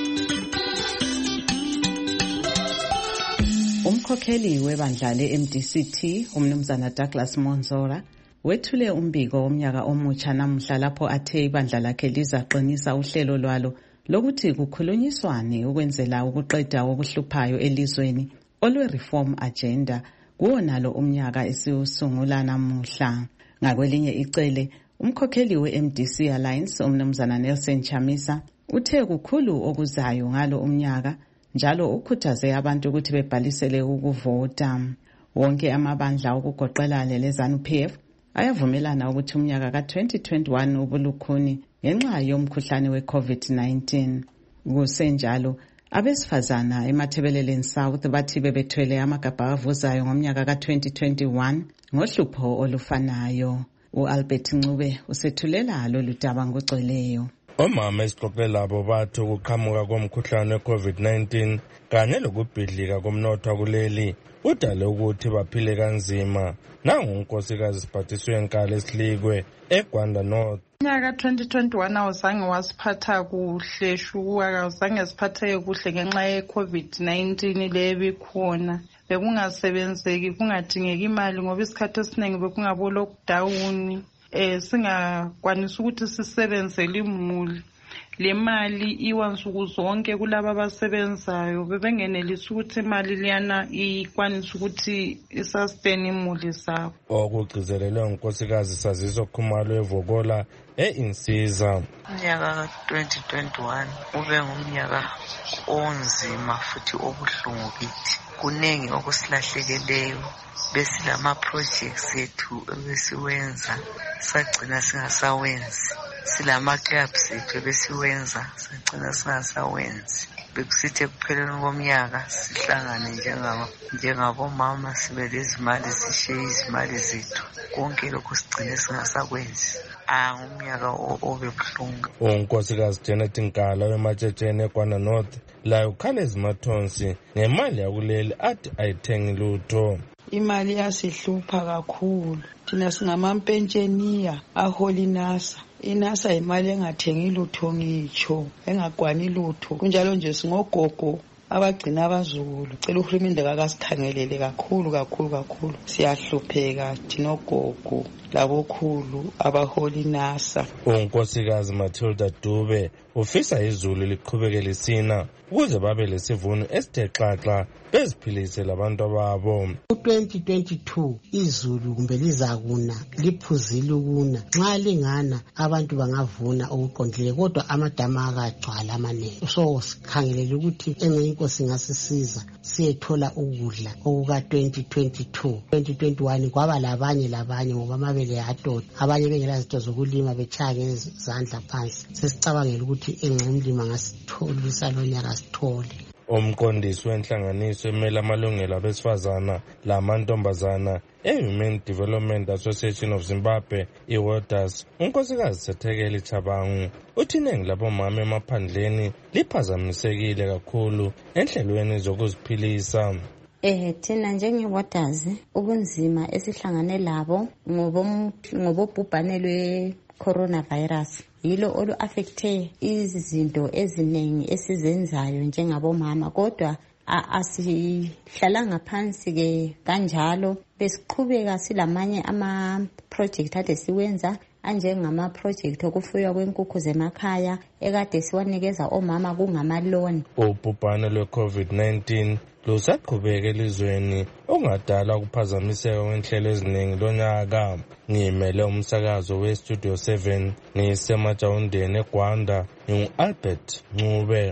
Umkhokheli webandla le-M D C T umnumzana Douglas Monzora wethule umbiko womnyaka omutsha namuhla lapho athe ibandla lakhe lizaqinisa uhlelo lwalo lokuthi kukhulunyiswane ukwenzela ukuqeda okuhluphayo elizweni olwe-reform agenda kuwonalo umnyaka esiwusungula namuhla. Ngakwelinye icele, umkhokheli we-M D C Alliance umnumzana Nelson Chamisa uthe kukhulu okuzayo ngalo umnyaka, njalo ukhuthaze abantu ukuthi bebhalisele ukuvota. Wonke amabandla okugoqela lele-ZANU P F ayavumelana ukuthi umnyaka ka twenty twenty-one ubulukhuni ngenxa yomkhuhlane we-COVID nineteen. Kusenjalo, abesifazana eMathebeleleni South bathi bebethwele amagabha avuzayo ngomnyaka ka twenty twenty-one ngohlupho olufanayo. U-Albert Ncube usethulela lolu daba ngokugcweleyo. Omama esixoxe labo bathi ukuqhamuka komkhuhlane we-COVID nineteen kanye lokubhidlika komnotho kuleli udale ukuthi baphile kanzima. Nangu unkosikazi Siphathiswe Nkale Sihlikwe eGwanda North. umnyaka twenty twenty-one awuzange wasiphatha kuhle shuwa awuzange siphatheke kuhle ngenxa ye-covid nineteen le ebikhona. Bekungasebenzeki kungadingeki imali ngoba isikhathi esiningi bekungabo lockdown eh singakwanisa ukuthi sisebenzele imuli. Le mali iwa nsuku zonke kulabo abasebenzayo bebengenelisa ukuthi imali liyana ikwanisa ukuthi isustain imuli zabo. Okugcizelelwe unkosikazi Saziso Khumalo eVokola e-Insiza. Unyaka twenty twenty-one ube ngumnyaka onzima futhi obuhlungu kithi. Kunengi okusilahlekeleyo besilama projects ethu ebesiwenza sagcina singasawenzi. Silama clubs ethu ebesiwenza sagcina singasawenzi. Bekusithe kupheleni komnyaka sihlangane njengabo njengabomama sibe lezimali sishiye izimali zethu. Konke lokho sigcine singasakwenzi. Ah umnyaka obebuhlungu. Unkosikazi Janet Nkala weMatshetsheni eGwana North la uKhalezi Mathonsi ngemali yakuleli athi ayithengi lutho. Imali yasihlupha kakhulu. Thina singamampensheniya aholi NASA. INASA imali engathengi lutho ngitsho, engakwani lutho. Kunjalo nje singogogo abagcina abazukulu. Cela uhulumende akasikhangelele kakhulu kakhulu kakhulu. Siyahlupheka thina ogogo labokhulu abaholi NASA. Unkosikazi Matilda Dube ufisa izulu liqhubeke lisina ukuze babe lesivuno esithe xaxa beziphilise labantu ababo. twenty twenty-two izulu kumbe lizakuna liphuzile ukuna nxa lingana abantu bangavuna okuqondile kodwa amadama akagcwala amanene. So sikhangelele ukuthi enye inkosi ngasisiza siyethola ukudla okuka twenty twenty-two. twenty twenty-one kwaba labanye labanye ngoba amabele yadota abanye bengela zinto zokulima bechaya ngezandla phansi. Sesicabangela ukuthi engcemlima ngasitholisa lonyaka sithole. Umqondisi wenhlanganiso emela amalungelo abesifazana lamantombazana e-Human Development Association of Zimbabwe i-WODAS unkosikazi Sethekeli Chabangu uthi iningi labomama emaphandleni liphazamisekile kakhulu enhlelweni zokuziphilisa. Eh thina njenge-WODAS ubunzima esihlangane labo ngobobhubhane lwe coronavirus yilo olu affecte izinto eziningi esizenzayo njengabomama kodwa asihlalanga phansi ke kanjalo besiqhubeka silamanye ama project ade siwenza anjengama project okufuywa kwenkukhu zemakhaya ekade siwanikeza omama kungama loan. Ubhubhane lwe-covid nineteen lusaqhubeka elizweni ongadala ukuphazamiseka kwenhlelo eziningi lonyaka. Ngimele umsakazo we-Studio seven ngisemajawundeni eGwanda ngingu-Albert Ncube.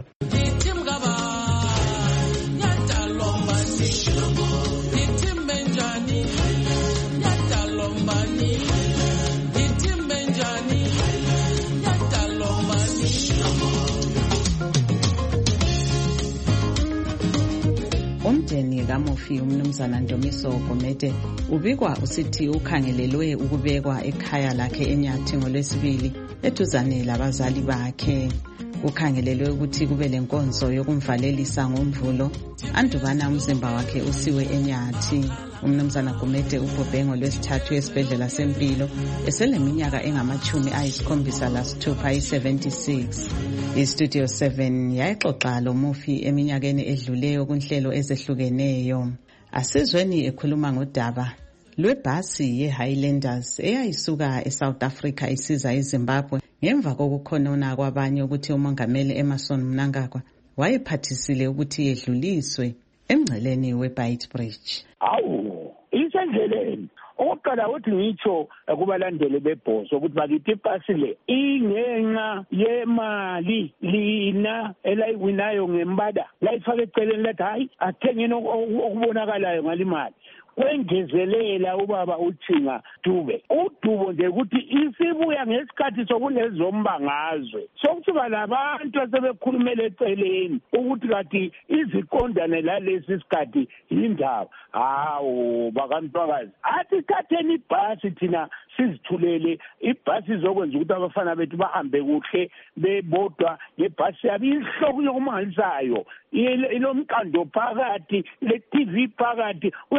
Umndeni kaMofi umnumzana Ntomiso Gomede ubikwa usithi ukhangelelwe ukubekwa ekhaya lakhe eNyathi ngolwesibili eduzane labazali bakhe. Ukhangelelwe ukuthi kube lenkonzo yokumvalelisa ngomvulo andubana umzimba wakhe usiwe eNyathi. Umnumzana Gomede ubhubhe ngolwesithathu esibhedlela sempilo eseleminyaka engamachumi ayisikhombisa lasithupha i-seventy-six. iStudio seven yayixoxa loMofi eminyakeni edluleyo kunhlelo ezehlukeneyo. Asizweni ekhuluma ngodaba lwebhasi ye-Highlanders eyayisuka eSouth Africa isiza eZimbabwe ngemva kokukhonona kwabanye ukuthi umongameli Emmerson Mnangagwa wayephathisile ukuthi yedluliswe emngceleni weBeitbridge. Awu isendleleni oqala uthi ngitsho kubalandeli bebhoso ukuthi bakithi ibhasi le ingenxa yemali lina elayiwinayo ngembada layifaka eceleni lathi hayi athengeni okubonakalayo ngalimali. Kwengezelela ubaba uThinga Dube udubo nje ukuthi isibuya ngesikhathi sokulezombangazwe sokuba labantu asebekhulumela eceleni ukuthi kathi iziqondane lalesi sikhathi indaba. Hawo bakantwakazi athi thatheni ibhasi thina sizithulele ibhasi izokwenza ukuthi abafana bethu bahambe kuhle bebodwa ngebhasi yabo inhloko yokumangalisayo ilomqando phakathi le-T V phakathi uyabusafu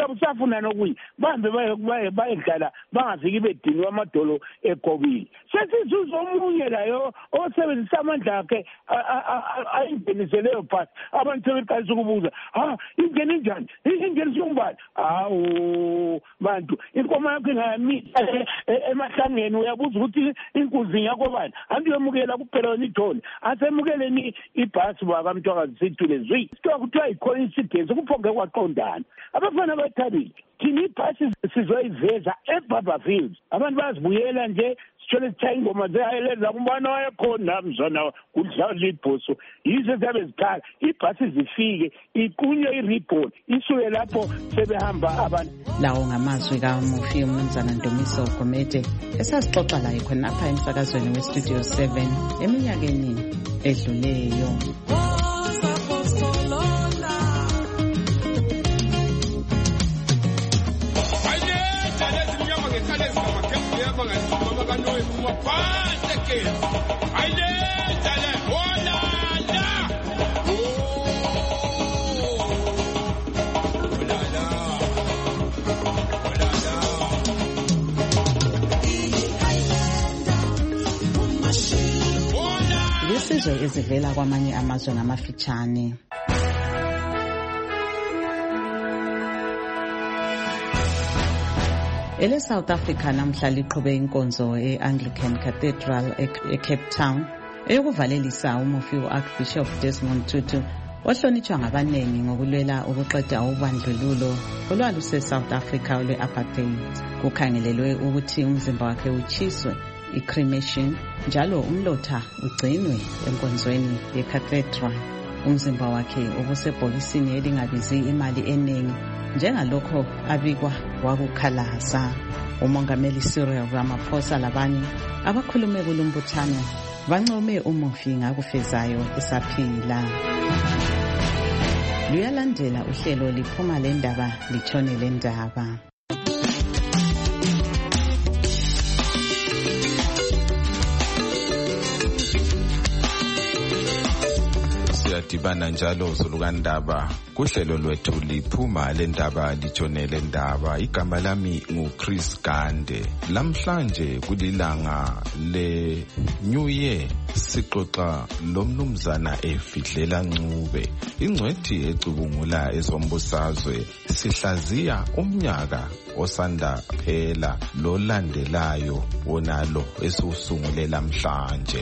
bafuna nokuyi bahambe bayedlala bangafiki bediniwe amadolo egobile. Sesizuza omunye layo osebenzisa amandla akhe ayingenise leyo phasi abantu sebeqalisa ukubuza ha ingene njani ingenise umbani. Hawu bantu inkomo yakho ingayamisa emahlangeni uyabuza ukuthi inkunzi yakho bani andiyomukela kuphela wena ithole asemukeleni ibhasi bakamntwakazi sithule zwi kuthiwa kuthiwa i-coincidence kuphonge kwaqondana abafana bathabile thina ibhasi sizoyiveza eBarberville abantu bazibuyela nje sithole sithaya ingoma zehayeleza kumbana wayekhona mzona kudlala ibhoso yize zabe zikhala ibhasi zifike iqunywe i-ribbon isuke lapho sebehamba abantu. Lawo ngamazwi kaMufi uMnumzana Ndumiso Gumede esasixoxa laye khonapha emsakazweni weStudio seven eminyakeni edluleyo. Lesizwe ezivela kwamanye amazwe ngamafitshane. Ele South Africa namhla liqhube inkonzo e-Anglican Cathedral e-Cape Town eyokuvalelisa umufi u-Archbishop Desmond Tutu ohlonitshwa ngabaningi ngokulwela ukuqeda ubandlululo olwaluse-South Africa olwe-apartheid. Kukhangelelwe ukuthi umzimba wakhe utshiswe i-cremation njalo umlotha ugcinwe enkonzweni ye-cathedral. Umzimba wakhe ubusebhokisini elingabizi imali eningi njengalokho abikwa wakukhalaza. Umongameli Cyril Ramaphosa labanye abakhulume kulumbuthano bancome umufi ngakufezayo esaphila. Luyalandela uhlelo liphuma lendaba litshone lendaba. Siyadibana njalo zolukandaba kuhlelo lwethu liphuma lendaba litshone lendaba. Igama lami nguChris Gande. Lamhlanje kulilanga le New Year sixoxa lomnumzana efihlela Ncube, ingcwethi ecubungula ezombusazwe. Sihlaziya umnyaka osanda phela lolandelayo wonalo esiwusungule lamhlanje.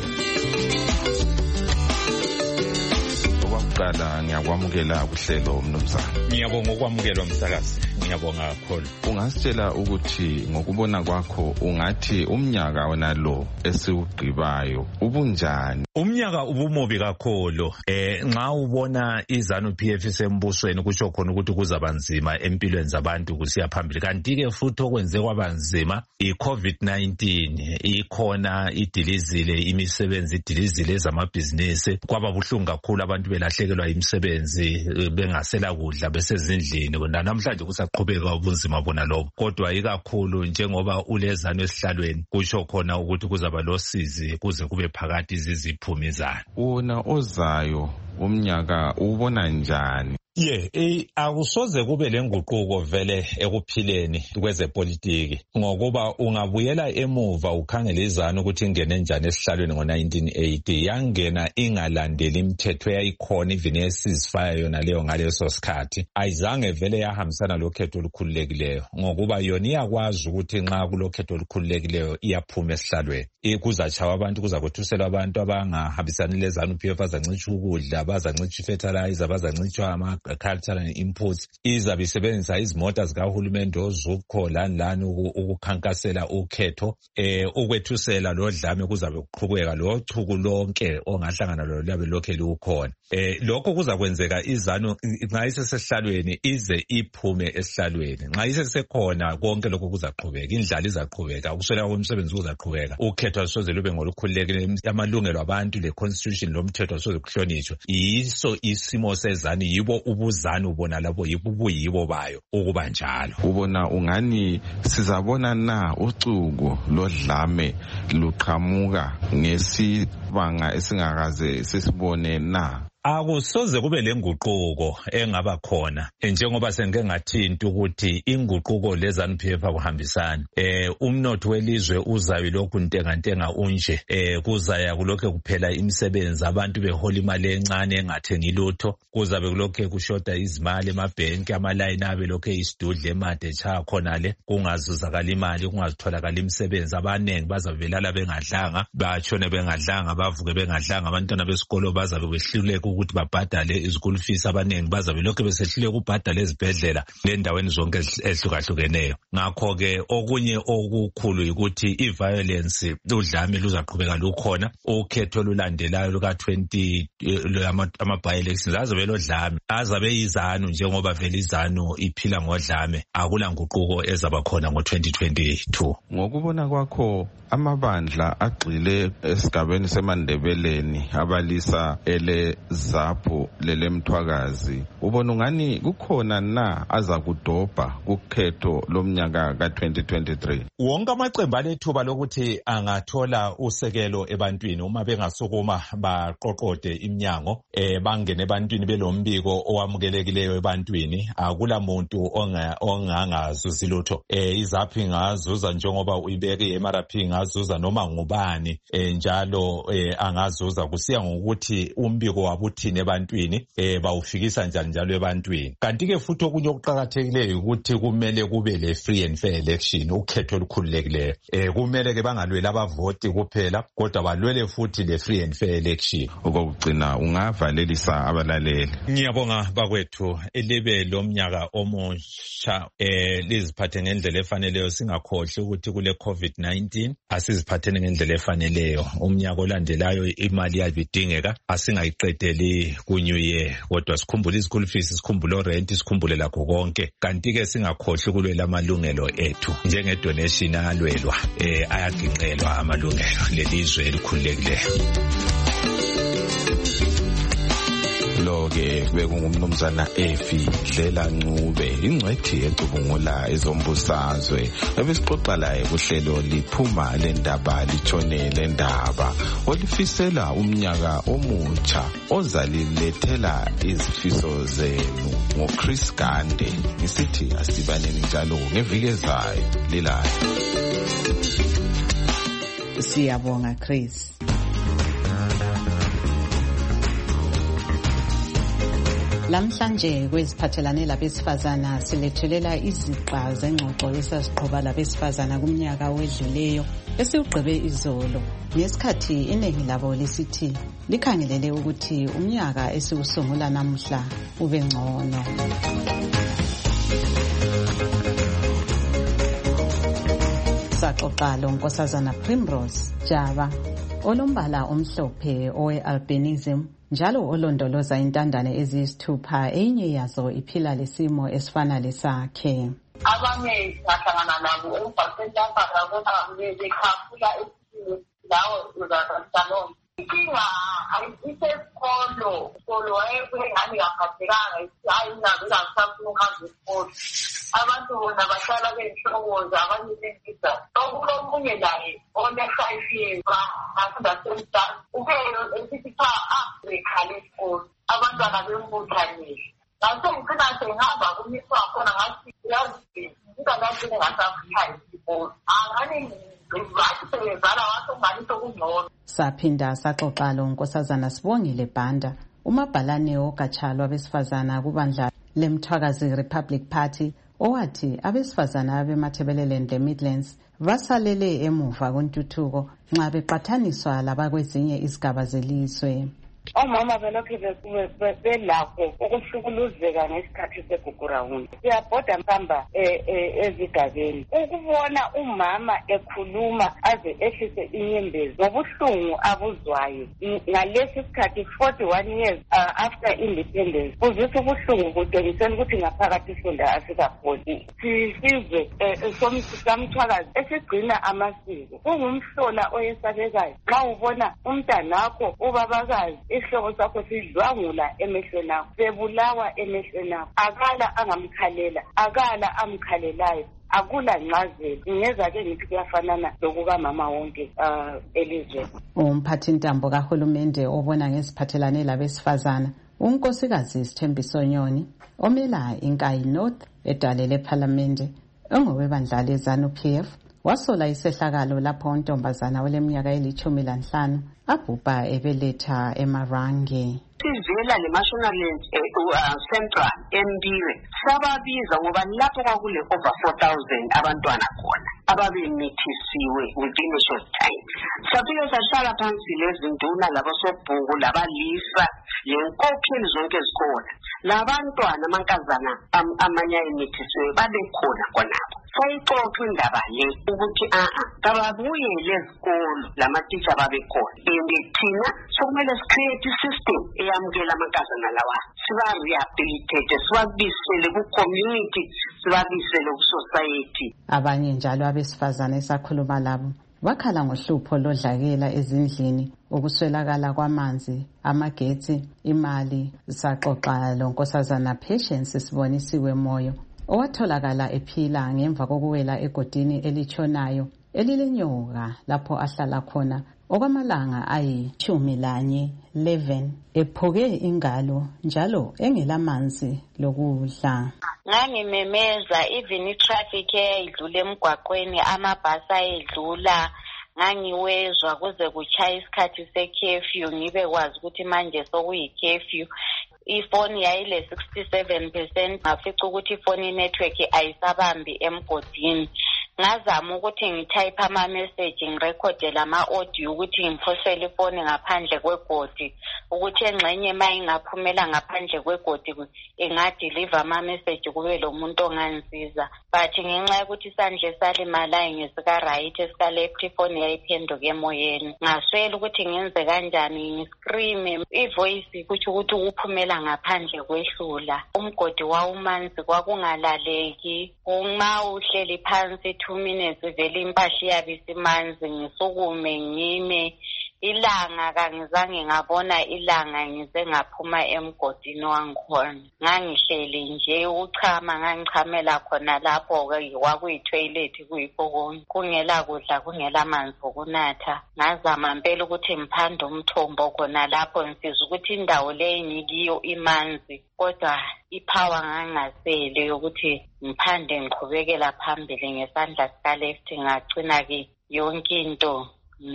Okwaqala ngiyakwamukela kuhlelo mnumzana. Ngiyabonga ukwamukelwa msakazi. Ngiyabonga kakhulu. Ungasitshela ukuthi ngokubona kwakho ungathi umnyaka wonalo esiwugqibayo ubunjani? Umnyaka ubumobi kakhulu. Eh nxa ubona iZANU-P F isembusweni kusho khona ukuthi kuzabanzima empilweni zabantu kusiya phambili. Kanti ke futhi okwenze kwabanzima i-COVID nineteen ikhona idilizile imisebenzi idilizile ezamabhizinisi kwaba buhlungu kakhulu abantu belahlekelwa imisebenzi bengasela kudla besezindlini. Namhlanje kusaqhubeka ubunzima bona lobo kodwa ikakhulu njengoba ulezano esihlalweni kusho khona ukuthi kuzaba losizi kuze kube phakathi iziphumizana. Wona ozayo umnyaka ubona njani? Ye, eh akusoze kube lenguquko vele ekuphileni kwezepolitiki ngokuba ungabuyela emuva ukhangele iZANU ukuthi ingene njani esihlalweni ngo nineteen eighty yangena ingalandeli imithetho yayikhona even ye-ceasefire yona leyo ngaleso sikhathi ayizange vele yahambisana lokhetho olukhululekileyo ngokuba yona iyakwazi ukuthi nxa kulokhetho olukhululekileyo iyaphuma esihlalweni kuzachawa abantu kuzakwethuselwa abantu abangahambisani leZANU-P F azancitsha ukudla bazancitsha fertilizer bazancitsha ama cultural imports izabe isebenzisa izimota zikahulumende ozukho lani lani ukukhankasela ukhetho eh ukwethusela lo dlame kuzabe kuqhubeka lo chuku lonke ongahlangana lo labe lokhe lukhona. Eh lokho kuzakwenzeka iZANU nxa isesihlalweni ize iphume esihlalweni. Nxa isesekhona konke lokho kuzaqhubeka, indlala izaqhubeka, ukuswela komsebenzi kuzaqhubeka, ukhetho asoze lube ngolukhululekile, amalungelo abantu le constitution lomthetho asoze kuhlonishwe. Yiso isimo seZANU yibo ubuzanu ubona labo yibo yibo bayo ukuba njalo. Ubona ungani sizabona na ucuku lodlame luqhamuka ngesibanga esingakaze sisibone na? Akusoze kube lenguquko engaba khona njengoba sengike ngathinta ukuthi inguquko leZANU P F akuhambisani. Eh umnotho welizwe uzayo lokhu ntengantenga unje eh kuzaya kulokho kuphela imisebenzi abantu behola imali encane engathengi lutho kuzabe kulokho kushoda izimali emabhenki amaline abe lokho isidudle emade cha khona le kungazuzakala imali kungazitholakala imisebenzi abanengi bazabelala bengadlanga bachone bengadlanga bavuke bengadlanga abantwana besikolo bazabe behluleka ukuthi babhadale izikolo fees abanengi bazabe lokho besehluleka ukubhadala ezibhedlela nendaweni zonke ehlukahlukeneyo. Ngakho ke okunye okukhulu ukuthi iviolence udlame luzaqhubeka lukhona ukhetho lulandelayo luka twenty ama by elections azabe lodlame azabe izanu njengoba vele izanu iphila ngodlame akula nguquko ezaba khona ngo twenty twenty-two. Ngokubona kwakho amabandla agxile esigabeni seMandebeleni abalisa ele zapho lele mthwakazi ubona ungani kukhona na aza kudobha kukhetho lomnyaka ka twenty twenty-three? Wonke amaqembu alethuba lokuthi angathola usekelo ebantwini uma bengasukuma baqoqode iminyango eh bangene ebantwini belombiko owamukelekileyo ebantwini akula muntu ongangazuzi lutho eh izaphi ngazuza njengoba uyibeke emaraphi ngazuza noma ngubani eh njalo eh angazuza kusiya ngokuthi umbiko wabuthini ebantwini eh bawufikisa njani njalo ebantwini. Kanti ke futhi okunye okuqhakathekileyo ukuthi kumele kube le free and fair election ukhetho olukhululekileyo eh kumele ke bangalwela abavoti kuphela kodwa balwele futhi le free and fair election. Okugcina ungavalelisa abalaleli. Ngiyabonga bakwethu elibe lomnyaka omusha eh liziphathe ngendlela efaneleyo singakhohle ukuthi kule covid nineteen asiziphathene ngendlela efaneleyo umnyaka olandelayo imali yabidingeka asingayiqedeli ku new year kodwa sikhumbule izikolo fees sikhumbule rent sikhumbule lakho konke kanti ke singakhohle kulwela amalungelo ethu njenge donation alwelwa eh ayaginqelwa amalungelo lelizwe elikhululekileyo. Loke bekungumnumzana Efi Dlela Ncube ingcwethi ecubungula ezombusazwe ebesixoxa laye kuhlelo liphuma lendaba litshone lendaba olifisela umnyaka omutsha ozalilethela izifiso zenu ngoChris Gande ngisithi asibaneni njalo ngeviki ezayo lilayo. Siyabonga Chris. Lamhlanje kweziphathelane labesifazana silethulela iziqa zengxoxo esasiqhuba labesifazana kumnyaka wedluleyo esiugqibe izolo ngesikhathi iningi labo lisithi likhangelele ukuthi umnyaka esiusungula namuhla ube ngcono. Saxoxa lonkosazana Primrose Jaba olombala omhlophe owe-albinism njalo olondoloza intandane eziyisithupha enye yazo iphila lesimo esifana lesakhe. Abanye bahlangana nabo emphakathini lapha bekhafula isimo lawo uzakuthalona. Inkinga ayisesikolo sikolo wayengani yaphathekanga hayi nazo ngisafuna ukuhamba esikolo. Abantu bona bahlala benhlokoza abanye bengiza okulomunye naye one-five years basendasemdala ukeyo esithi cha abekhale esikolo abantwana bembuthanile ngase ngicina sengihamba kumiswa khona ngathi yazi ngingakathini ngasafuthaya isikolo angani ngathi sebezala wathi ungani sokungcono. Saphinda saxoxa lo nkosazana Sibongile Bhanda umabhalane ogatsha lwabesifazana kubandla lemthwakazi Republic Party owathi abesifazana abemathebeleland eMidlands basalele emuva kwentuthuko nxa beqathaniswa labakwezinye izigaba zelizwe. Omama belokhu belakho ukuhlukuluzeka ngesikhathi segugurawundi. Siyabhoda mhamba ezigabeni ukubona umama ekhuluma aze ehlise inyembezi ngobuhlungu abuzwayo ngalesi sikhathi forty-one years uh, after independence kuzisa ubuhlungu kutshengisela ukuthi ngaphakathi ifunda asikapholi. Sisizwe somthwakazi esigcina amasiko kungumhlola oyesabekayo nxa ubona umntanakho ubabakazi isihloko sakho sidlwangula emehlweni akho sebulawa emehlweni akho akala angamkhalela akala amkhalelayo akula ncazelo. Ngeza ke ngithi kuyafanana lokuka mama wonke uh, elizweni. Umphathi ntambo kahulumende obona ngeziphathelane labesifazana unkosikazi Sithembiso Nyoni omela iNkayi North edale lePhalamende ongowebandla leZANU P F wasola isehlakalo lapho untombazana oleminyaka elithumi lanhlanu abhubha ebeletha eMarange. Sivela le-National uh, Central eMbiwe sababiza ngoba lapho kwakule over four thousand abantwana khona ababemithisiwe within a short time. Safike sahlala phansi lezinduna labasobhuku labalisa lenkokheli zonke zikhona labantwana amankazana am, amanye ayemithisiwe babekhona khonapho. Sayixoxa indaba le ukuthi aha kababuyele ezikolo lamatisha babekhona and thina sokumele sicreate system eyamukela amankazana lawa siba rehabilitate sibabisele ku community sibabisele ku society. Abanye njalo abesifazane esakhuluma labo bakhala ngohlupho lodlakela ezindlini ukuswelakala kwamanzi amagetsi imali. Saxoxa lonkosazana Patience Sibonisiwe Moyo owatholakala ephila ngemva kokuwela egodini elichonayo elilenyoka lapho ahlala khona okwamalanga ayishumi lanye eleven ephoke ingalo njalo engelamanzi lokudla. Ngangimemeza even itraffic eyayidlula emgwaqweni amabhasi ayedlula ngangiwezwa kuze kuchaya isikhathi se-curfew ngibe kwazi ukuthi manje sokuyi-curfew. Ifoni yayile sixty-seven percent ngafica ukuthi ifoni network ayisabambi emgodini. Ngazama ukuthi ngitype ama message ngirekhode lama audio ukuthi ngiphosele ifoni ngaphandle kwegodi ukuthi engxenye mayingaphumela ngaphandle kwegodi ingadeliver ama message kube lo muntu ongangisiza. But ngenxa ukuthi isandle salimalayo ngesika right esika left ifoni yayiphenduka emoyeni. Ngaswela ukuthi ngenze kanjani ngiscream ivoice kuthi ukuthi ukuphumela ngaphandle kwehlula. Umgodi wawumanzi kwakungalaleki. Uma uhleli phansi two minutes vele impahla yabisimanzi ngisukume ngime. Ilanga kangizange ngabona ilanga ngize ngaphuma emgodini wangikhona. Ngangihleli nje uchama ngangichamela khona lapho kwakuyi-toilet kuyipho kungela kudla kungela manzi okunatha. Ngazama mpela ukuthi ngiphande umthombo khona lapho ngisiza ukuthi indawo le ngikiyo imanzi kodwa ipower ngangasele ukuthi ngiphande ngiqhubekela phambili ngesandla sika left ngagcina ke yonke into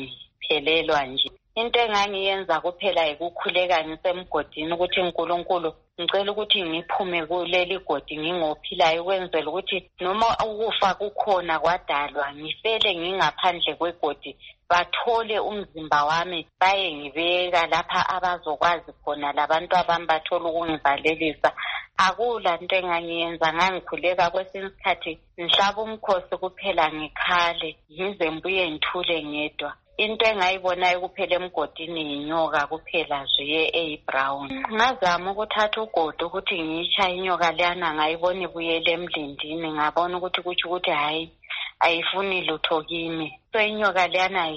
phelelwa nje. Into engangiyenza kuphela ukukhuleka ngisemgodini ukuthi uNkulunkulu ngicela ukuthi ngiphume kuleli godi ngingophilayo ukwenzela ukuthi noma ukufa kukhona kwadalwa ngifele ngingaphandle kwegodi bathole umzimba wami baye ngibeka lapha abazokwazi khona labantu abami bathola ukungivalelisa. Akula into engangiyenza ngangikhuleka kwesinye isikhathi ngihlaba umkhosi kuphela ngikhale ngize mbuye ngithule ngedwa. Into engayibonayo kuphela emgodini inyoka kuphela nje eyibrown. Ngazama ukuthatha ugodo ukuthi ngisha inyoka leyana ngayibona ibuyele emlindini ngabona ukuthi kuthi ukuthi hayi ayifuni lutho kimi. So inyoka leyana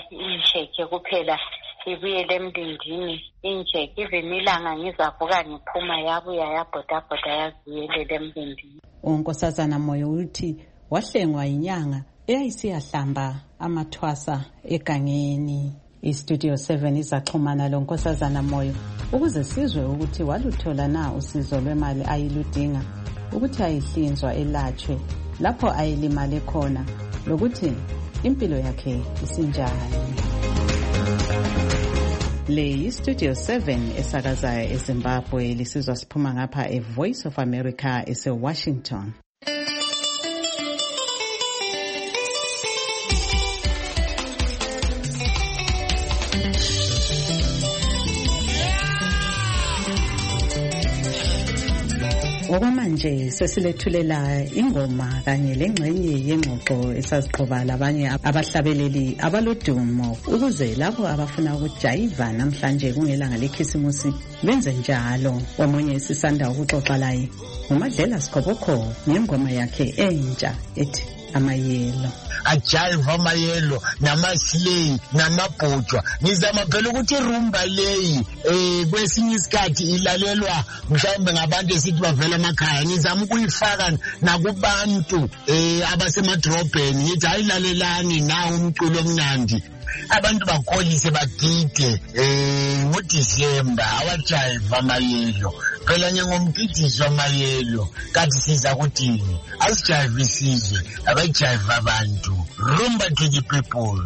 injeke kuphela ibuyele emlindini injeke even ilanga ngizavuka ngiphuma yabuya yabhodabhoda yaziyelele emlindini. Unkosazana Moyo uthi wahlengwa inyanga eyayisiyahlamba amathwasa egangeni. iStudio seven izaxhumana lonkosazana Moyo ukuze sizwe ukuthi waluthola na usizo lwemali ayiludinga ukuthi ayihlinzwa elatshwe lapho ayilimale khona lokuthi impilo yakhe isinjani. Le iStudio seven esakazayo eZimbabwe lisizwa siphuma ngapha eVoice of America eseWashington. Okwamanje sesilethulela ingoma kanye lengxenye yengxoxo esaziqoba labanye abahlabeleli abalodumo ukuze labo abafuna ukujayiva namhlanje kungelanga lekhisimusi benze njalo. Omunye sisanda ukuxoxa laye uMadlela Sikoboko ngengoma yakhe entsha ethi amayelo. Ajive amayelo namaslay namabhujwa. Ngizama phela ukuthi rumba leyi eh kwesinye isikhathi ilalelwa mhlawumbe ngabantu esithi bavela emakhaya. Ngizama ukuyifaka nakubantu eh abasemadrobheni ngithi ayilalelani nawo umculo omnandi. Abantu bakholise bagide eh ngoDisemba awajive amayelo. Phela ngomgidisi wamayelo kanti siza kuthini? Asijive isizwe abajive abantu. Rumba to the people.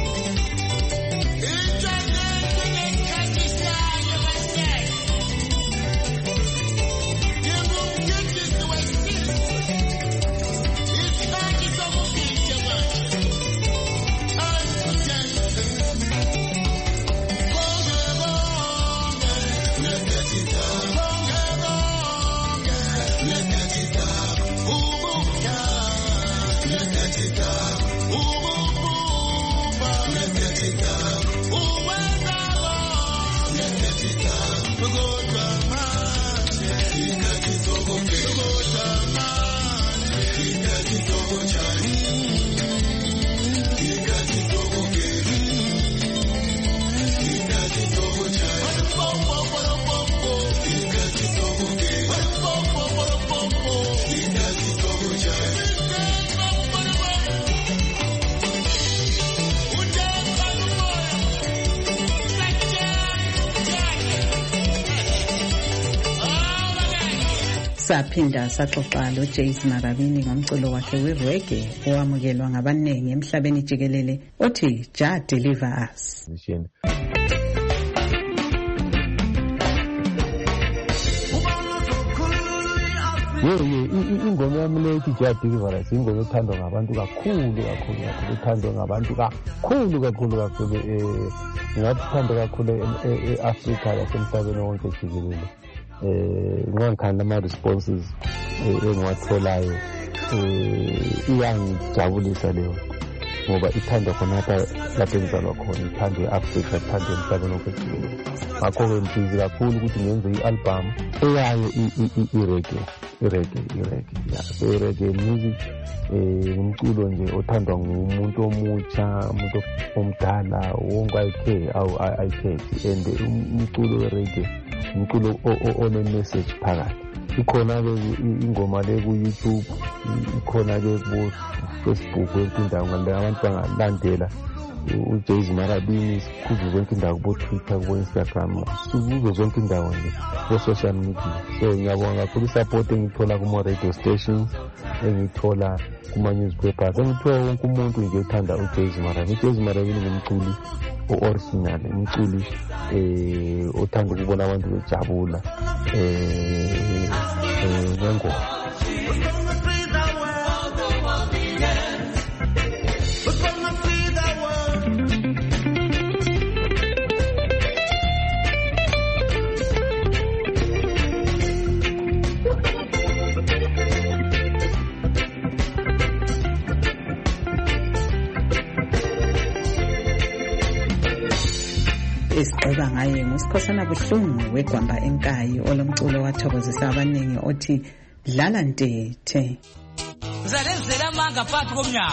Saphinda saxoxa lo Jace Marabini ngomculo wakhe wereggae owamukelwa ngabanengi emhlabeni jikelele othi Jah Deliver Us. Yebo ingoma yami lethi Jah Deliver Us ingoma ethandwa ngabantu kakhulu kakhulu kakhulu ethandwa ngabantu kakhulu kakhulu kakhulu eh ngathandwa kakhulu eAfrica lasemhlabeni wonke jikelele. Eh ngikhanda ama responses engiwatholayo eh iyangijabulisa leyo ngoba ithandwa khona lapha engizalwa khona ithandwa eAfrica ithandwa emhlabeni wonke jikelele. Ngakho ke ngifisa kakhulu ukuthi ngenze i-album eyayo i-reggae i-reggae i-reggae ya so i-reggae music eh umculo nje othandwa ngumuntu omutsha umuntu omdala wonke ayikhe awu ayikhethi and umculo we-reggae umculo one message phakathi. Ikhona ke ingoma le ku YouTube, ikhona ke ku Facebook yonke indawo ngale abantu bangalandela uJace Marabini kuzo zonke indawo ku Twitter ku Instagram kuzo zonke indawo nje ku social media. So ngiyabonga kakhulu support engithola kuma radio stations engithola kuma newspapers engithola wonke umuntu nje uthanda uJace Marabini. uJace Marabini ngumculi o-original umculi eh othanda ukubona abantu bejabula eh ngengoma. Esiqeba ngaye ngusikhosana buhlungu wegwamba enkayi olomculo wathokozisa abaningi othi dlala ntethe. Ngizalenzela amanga phakathi komnyaka.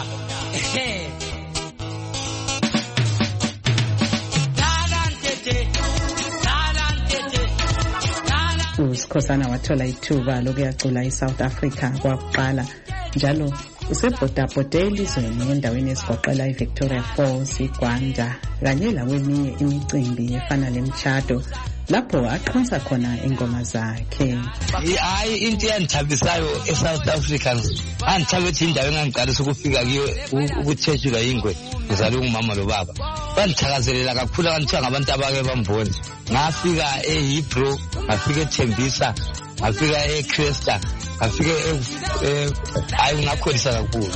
Dlala ntethe. Dlala ntethe. Usikhosana wathola ithuba lokuyacula eSouth Africa kwakuqala njalo usebhodabhode elizweni endaweni esigoqela iVictoria Falls, iGwanda kanye lakweminye imicimbi efana lemtshado lapho aqhonsa khona ingoma zakhe. Hayi into eyandithabisayo eSouth Africa andithabethi indawo engangiqalisa ukufika kiyo ukuthejulwa ingwe ngizalwe ngumama lobaba. Bandithakazelela kakhulu kanthiwa ngabantu abake bambona. Ngafika eHebrew, ngafika eThembisa, ngafika eCresta, ngafika eh hayi ngakholisa kakhulu.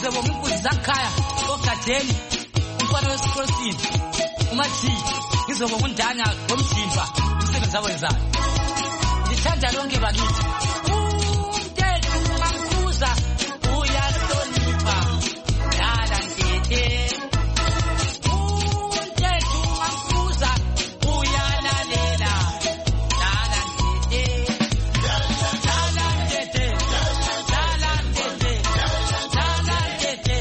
ngizobonga impunzi zangikhaya ogadeni umfana wesikrosini umathi ngizobonga undanya ngomjindwa umsebenzi awenzayo ngithanda lonke bakithi umthetho mankuza uyahlonipha dala ntete umthetho mankuza uyalalela dala ntete dala ntete dala ntete dala ntete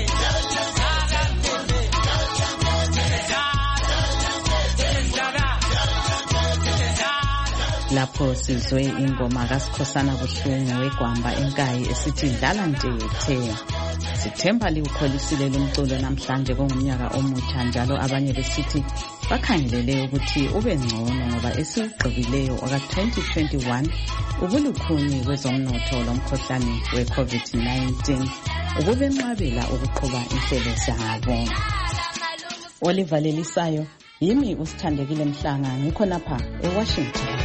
lapho sizwe ingoma kaSikhosana Buhlungu weGwamba eNkayi esithi dlala ntethe. Sithemba liwukholisile lumculo namhlanje kungumnyaka omutsha njalo abanye besithi bakhangelele ukuthi ube ngcono ngoba esiwugqibileyo oka twenty twenty-one ubulukhuni kwezomnotho lomkhohlane we-COVID nineteen ukubenqabela ukuqhuba inhlelo zabo. Oliver Lelisayo yimi usithandekile Mhlanga ngikho lapha eWashington.